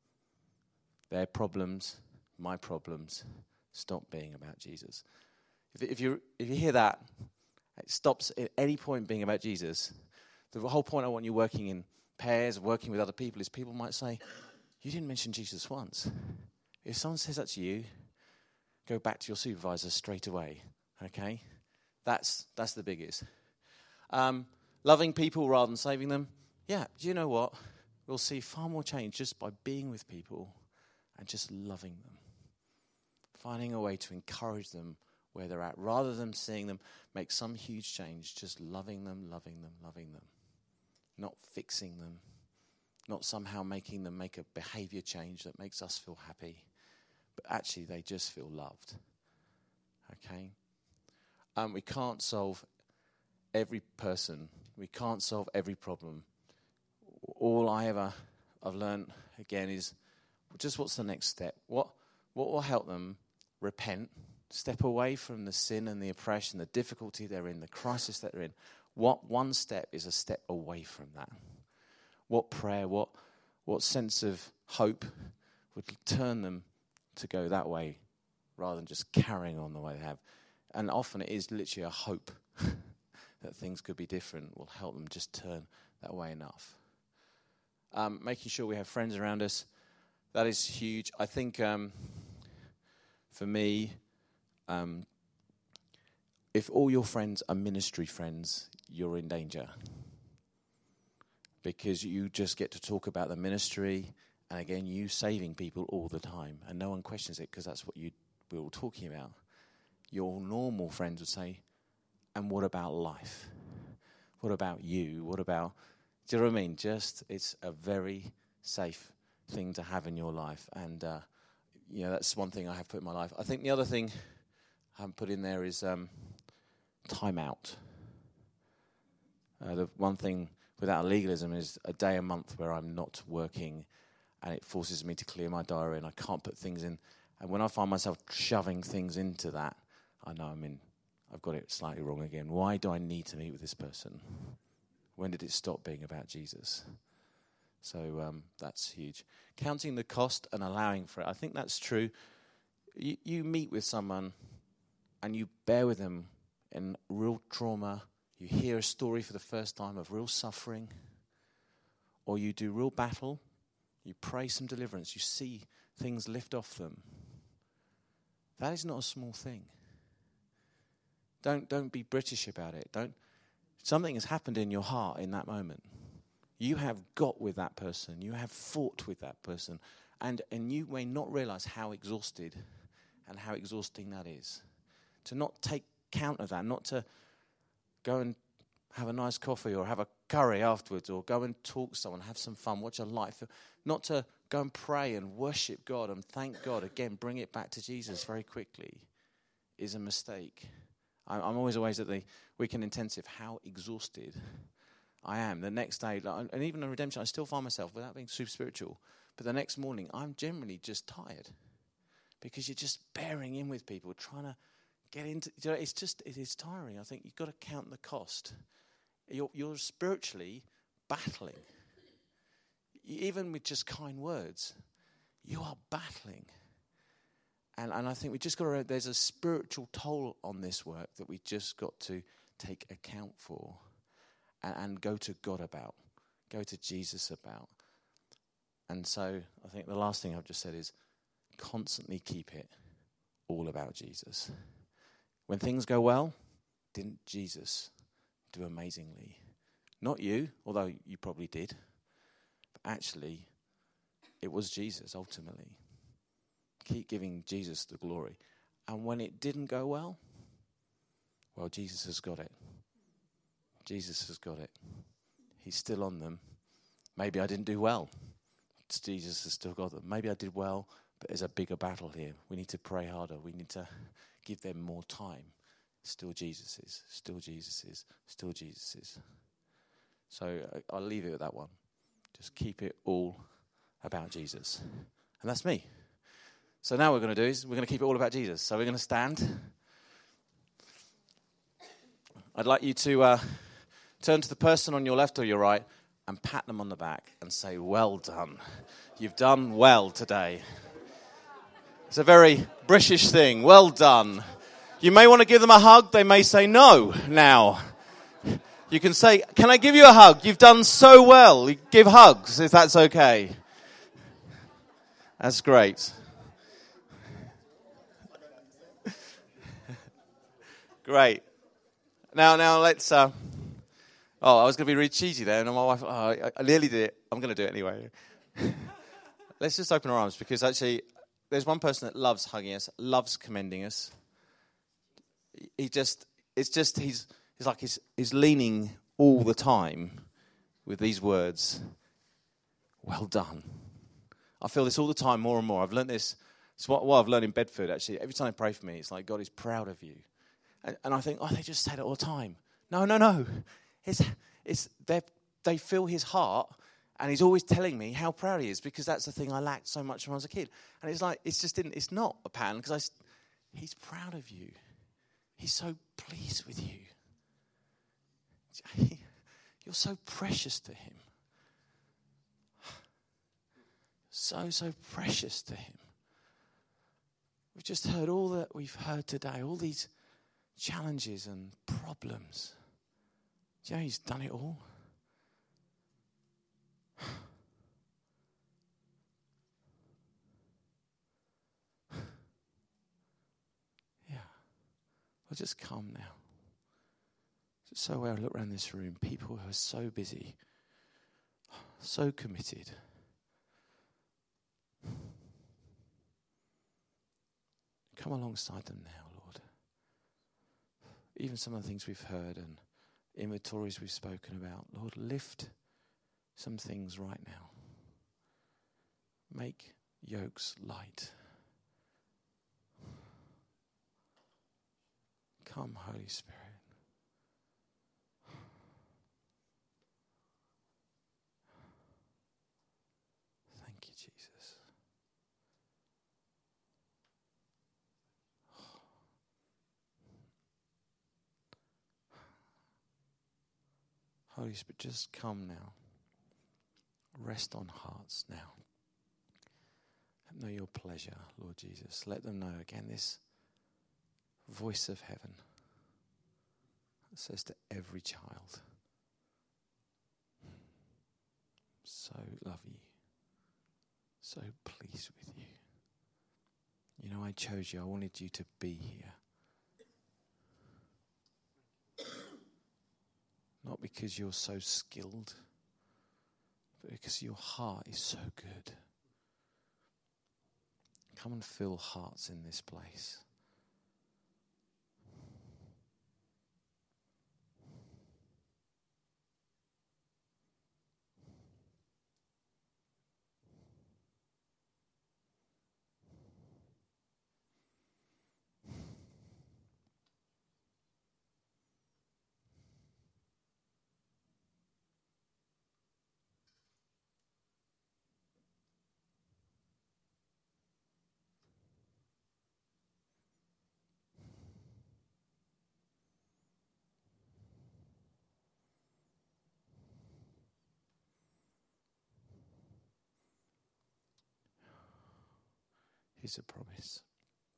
Their problems, my problems, stopped being about Jesus. If you hear that, it stops at any point being about Jesus. The whole point I want you working in pairs, working with other people, is people might say, you didn't mention Jesus once. If someone says that to you, go back to your supervisor straight away, okay? That's the biggest. Loving people rather than saving them. Yeah, do you know what? We'll see far more change just by being with people and just loving them. Finding a way to encourage them where they're at, rather than seeing them make some huge change, just loving them, loving them, loving them. Not fixing them. Not somehow making them make a behavior change that makes us feel happy. But actually they just feel loved. Okay? We can't solve every person. We can't solve every problem. All I've learned, again, is just what's the next step? What will help them repent, step away from the sin and the oppression, the difficulty they're in, the crisis that they're in? What one step is a step away from that? What prayer, what sense of hope would turn them to go that way rather than just carrying on the way they have? And often it is literally a hope that things could be different will help them just turn that way enough. Making sure we have friends around us, that is huge. I think for me, if all your friends are ministry friends, you're in danger. Because you just get to talk about the ministry, and again, you saving people all the time, and no one questions it because that's what we're all talking about. Your normal friends would say, and what about life? What about you? What about, do you know what I mean? Just, it's a very safe thing to have in your life, and that's one thing I have put in my life. I think the other thing I haven't put in there is time out. The one thing without legalism is a day a month where I'm not working, and it forces me to clear my diary, and I can't put things in. And when I find myself shoving things into that, I know I've got it slightly wrong again. Why do I need to meet with this person? When did it stop being about Jesus? So that's huge. Counting the cost and allowing for it. I think that's true. You meet with someone and you bear with them in real trauma. You hear a story for the first time of real suffering. Or you do real battle. You pray some deliverance. You see things lift off them. That is not a small thing. Don't be British about it. Something has happened in your heart in that moment. You have got with that person. You have fought with that person. And you may not realize how exhausted and how exhausting that is. To not take count of that, not to go and have a nice coffee or have a curry afterwards or go and talk to someone, have some fun, watch a light film. Not to go and pray and worship God and thank God, again, bring it back to Jesus very quickly, is a mistake. I'm always amazed at the weekend intensive, how exhausted I am. The next day, and even on redemption, I still find myself, without being super spiritual, but the next morning, I'm generally just tired because you're just bearing in with people, trying to get into, it is tiring. I think you've got to count the cost. You're spiritually battling. Even with just kind words, you are battling. And I think we just got to, there's a spiritual toll on this work that we just got to take account for and go to God about, go to Jesus about. And so I think the last thing I've just said is constantly keep it all about Jesus. When things go well, didn't Jesus do amazingly? Not you, although you probably did. But actually, it was Jesus ultimately. Keep giving Jesus the glory. And when it didn't go well, Jesus has got it. Jesus has got it. He's still on them. Maybe I didn't do well. Jesus has still got them. Maybe I did well, but there's a bigger battle here. We need to pray harder. We need to give them more time. Still Jesus's. Still Jesus's. Still Jesus's. So I'll leave it at that one. Just keep it all about Jesus. And that's me. So now what we're going to do is we're going to keep it all about Jesus. So we're going to stand. I'd like you to turn to the person on your left or your right and pat them on the back and say, well done. You've done well today. It's a very British thing. Well done. You may want to give them a hug. They may say no now. You can say, can I give you a hug? You've done so well. You give hugs if that's okay. That's great. Great. Now let's... I was going to be really cheesy there, and my wife... I nearly did it. I'm going to do it anyway. Let's just open our arms, because actually, there's one person that loves hugging us, loves commending us. He's leaning all the time with these words, well done. I feel this all the time, more and more. I've learned this. It's what I've learned in Bedford, actually. Every time they pray for me, it's like, God is proud of you. And I think, they just say that all the time. No. They feel his heart, and he's always telling me how proud he is, because that's the thing I lacked so much when I was a kid. And it's like, it's not a pattern, because he's proud of you. He's so pleased with you. You're so precious to him. So precious to him. We've just heard all that we've heard today, all these challenges and problems. Do you know he's done it all? Yeah. Well, just come now. Just so I look around this room, people who are so busy, so committed. Come alongside them now, Lord. Even some of the things we've heard and inventories we've spoken about, Lord, lift some things right now. Make yokes light. Come, Holy Spirit. Thank you, Jesus. Holy Spirit, just come now. Rest on hearts now. Let them know your pleasure, Lord Jesus. Let them know again this voice of heaven that says to every child, so love you, so pleased with you. You know, I chose you. I wanted you to be here. Not because you're so skilled, but because your heart is so good. Come and fill hearts in this place. Here's a promise.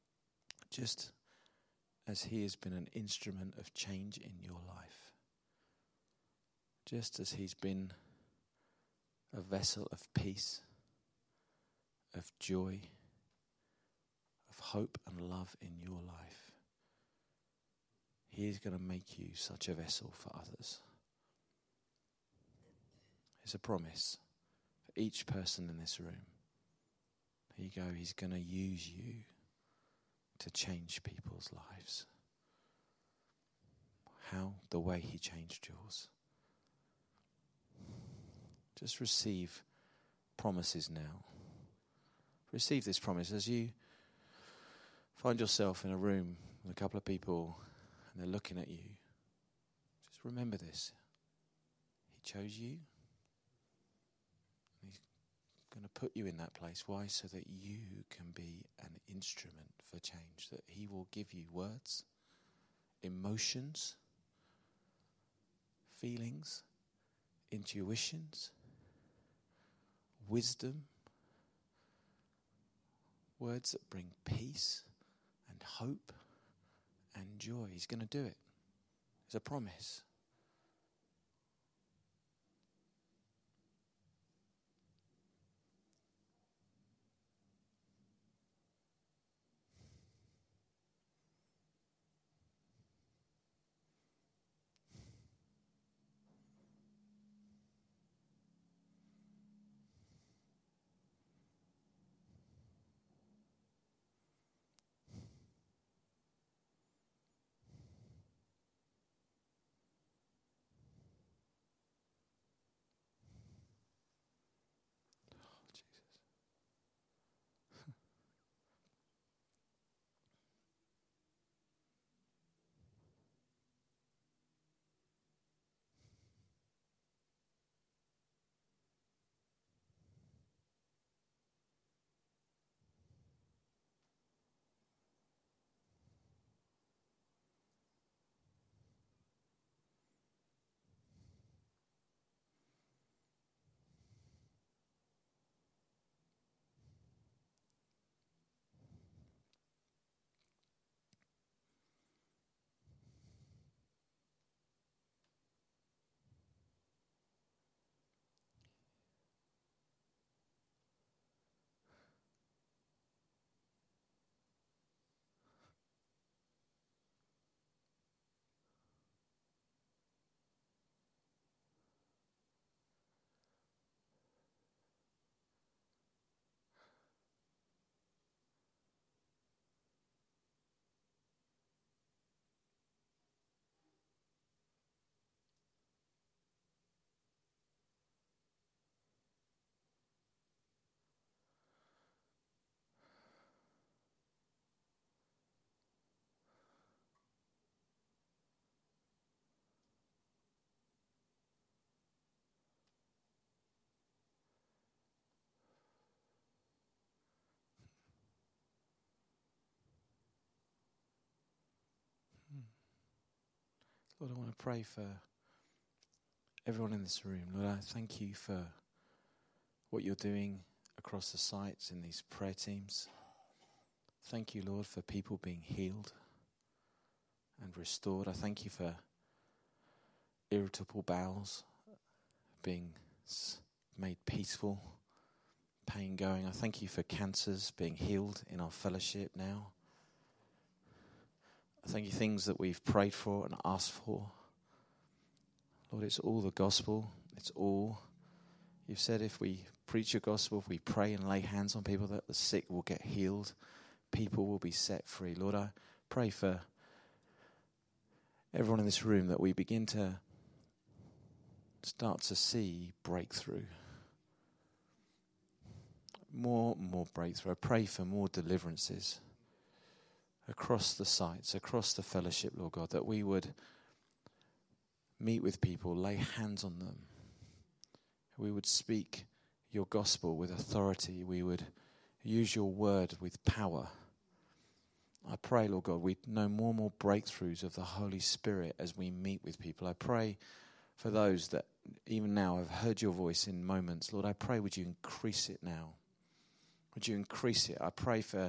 just as he has been an instrument of change in your life, just as he's been a vessel of peace, of joy, of hope and love in your life, he is going to make you such a vessel for others. It's a promise for each person in this room. Here you go, he's going to use you to change people's lives. How? The way he changed yours. Just receive promises now. Receive this promise as you find yourself in a room with a couple of people and they're looking at you. Just remember this. He chose you. He's going to put you in that place. Why? So that you can be an instrument for change. That he will give you words, emotions, feelings, intuitions, wisdom, words that bring peace and hope and joy. He's going to do it. It's a promise. Lord, I want to pray for everyone in this room. Lord, I thank you for what you're doing across the sites in these prayer teams. Thank you, Lord, for people being healed and restored. I thank you for irritable bowels being made peaceful, pain going. I thank you for cancers being healed in our fellowship now. I thank you things that we've prayed for and asked for. Lord, it's all the gospel. It's all. You've said if we preach your gospel, if we pray and lay hands on people, that the sick will get healed. People will be set free. Lord, I pray for everyone in this room that we begin to start to see breakthrough. More and more breakthrough. I pray for more deliverances across the sites, across the fellowship, Lord God, that we would meet with people, lay hands on them. We would speak your gospel with authority. We would use your word with power. I pray, Lord God, we know more and more breakthroughs of the Holy Spirit as we meet with people. I pray for those that even now have heard your voice in moments. Lord, I pray, would you increase it now? Would you increase it? I pray for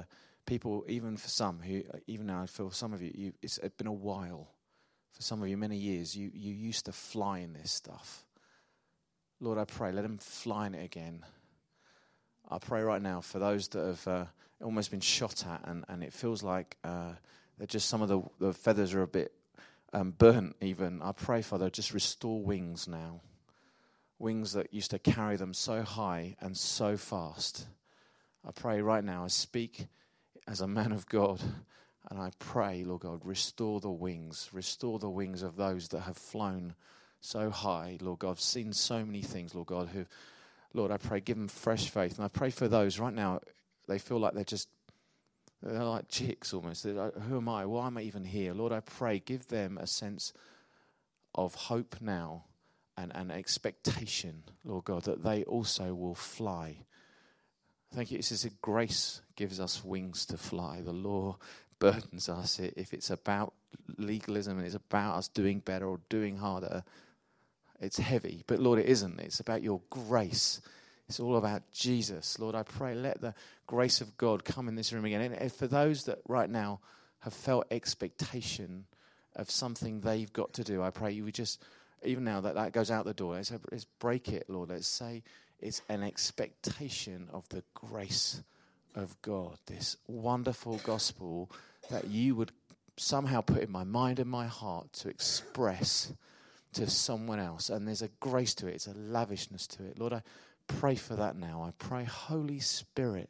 people, even for some, who, even now I feel some of you, it's been a while. For some of you, many years, you used to fly in this stuff. Lord, I pray, let them fly in it again. I pray right now for those that have almost been shot at, and it feels like that just some of the feathers are a bit burnt even. I pray, Father, just restore wings now. Wings that used to carry them so high and so fast. I pray right now, I speak as a man of God, and I pray, Lord God, restore the wings of those that have flown so high, Lord God. I've seen so many things, Lord God, who, Lord, I pray, give them fresh faith. And I pray for those right now, they feel like they're like chicks almost. They're like, who am I? Why am I even here? Lord, I pray, give them a sense of hope now and expectation, Lord God, that they also will fly. Thank you. It says that grace gives us wings to fly. The law burdens us. If it's about legalism and it's about us doing better or doing harder, it's heavy. But Lord, it isn't. It's about your grace. It's all about Jesus. Lord, I pray, let the grace of God come in this room again. And for those that right now have felt expectation of something they've got to do, I pray you would just, even now that goes out the door, let's break it, Lord. Let's say it's an expectation of the grace of God, this wonderful gospel that you would somehow put in my mind and my heart to express to someone else. And there's a grace to it. It's a lavishness to it. Lord, I pray for that now. I pray, Holy Spirit,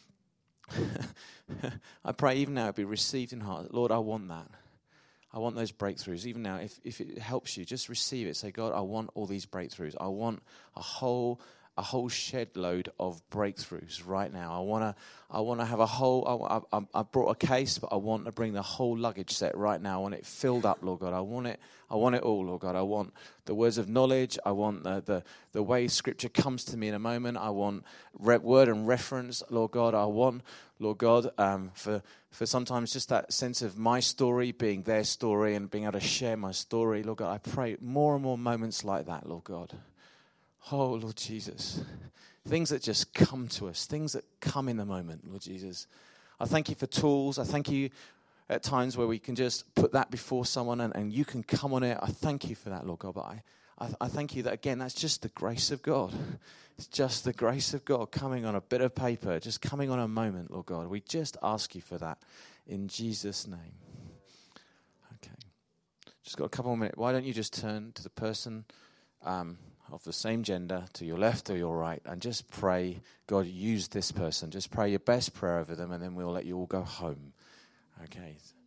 I pray even now it be received in heart. Lord, I want that. I want those breakthroughs. Even now, if it helps you, just receive it. Say, God, I want all these breakthroughs. I want a whole shed load of breakthroughs right now. I want to have a whole. I brought a case, but I want to bring the whole luggage set right now. I want it filled up, Lord God. I want it all, Lord God. I want the words of knowledge. I want the way Scripture comes to me in a moment. I want word and reference, Lord God. I want, Lord God, for sometimes just that sense of my story being their story and being able to share my story, Lord God. I pray more and more moments like that, Lord God. Oh, Lord Jesus, things that just come to us, things that come in the moment, Lord Jesus. I thank you for tools. I thank you at times where we can just put that before someone and you can come on it. I thank you for that, Lord God. But I thank you that, again, that's just the grace of God. It's just the grace of God coming on a bit of paper, just coming on a moment, Lord God. We just ask you for that in Jesus' name. Okay. Just got a couple more minutes. Why don't you just turn to the person of the same gender to your left or your right and just pray, God, use this person. Just pray your best prayer over them and then we'll let you all go home. Okay.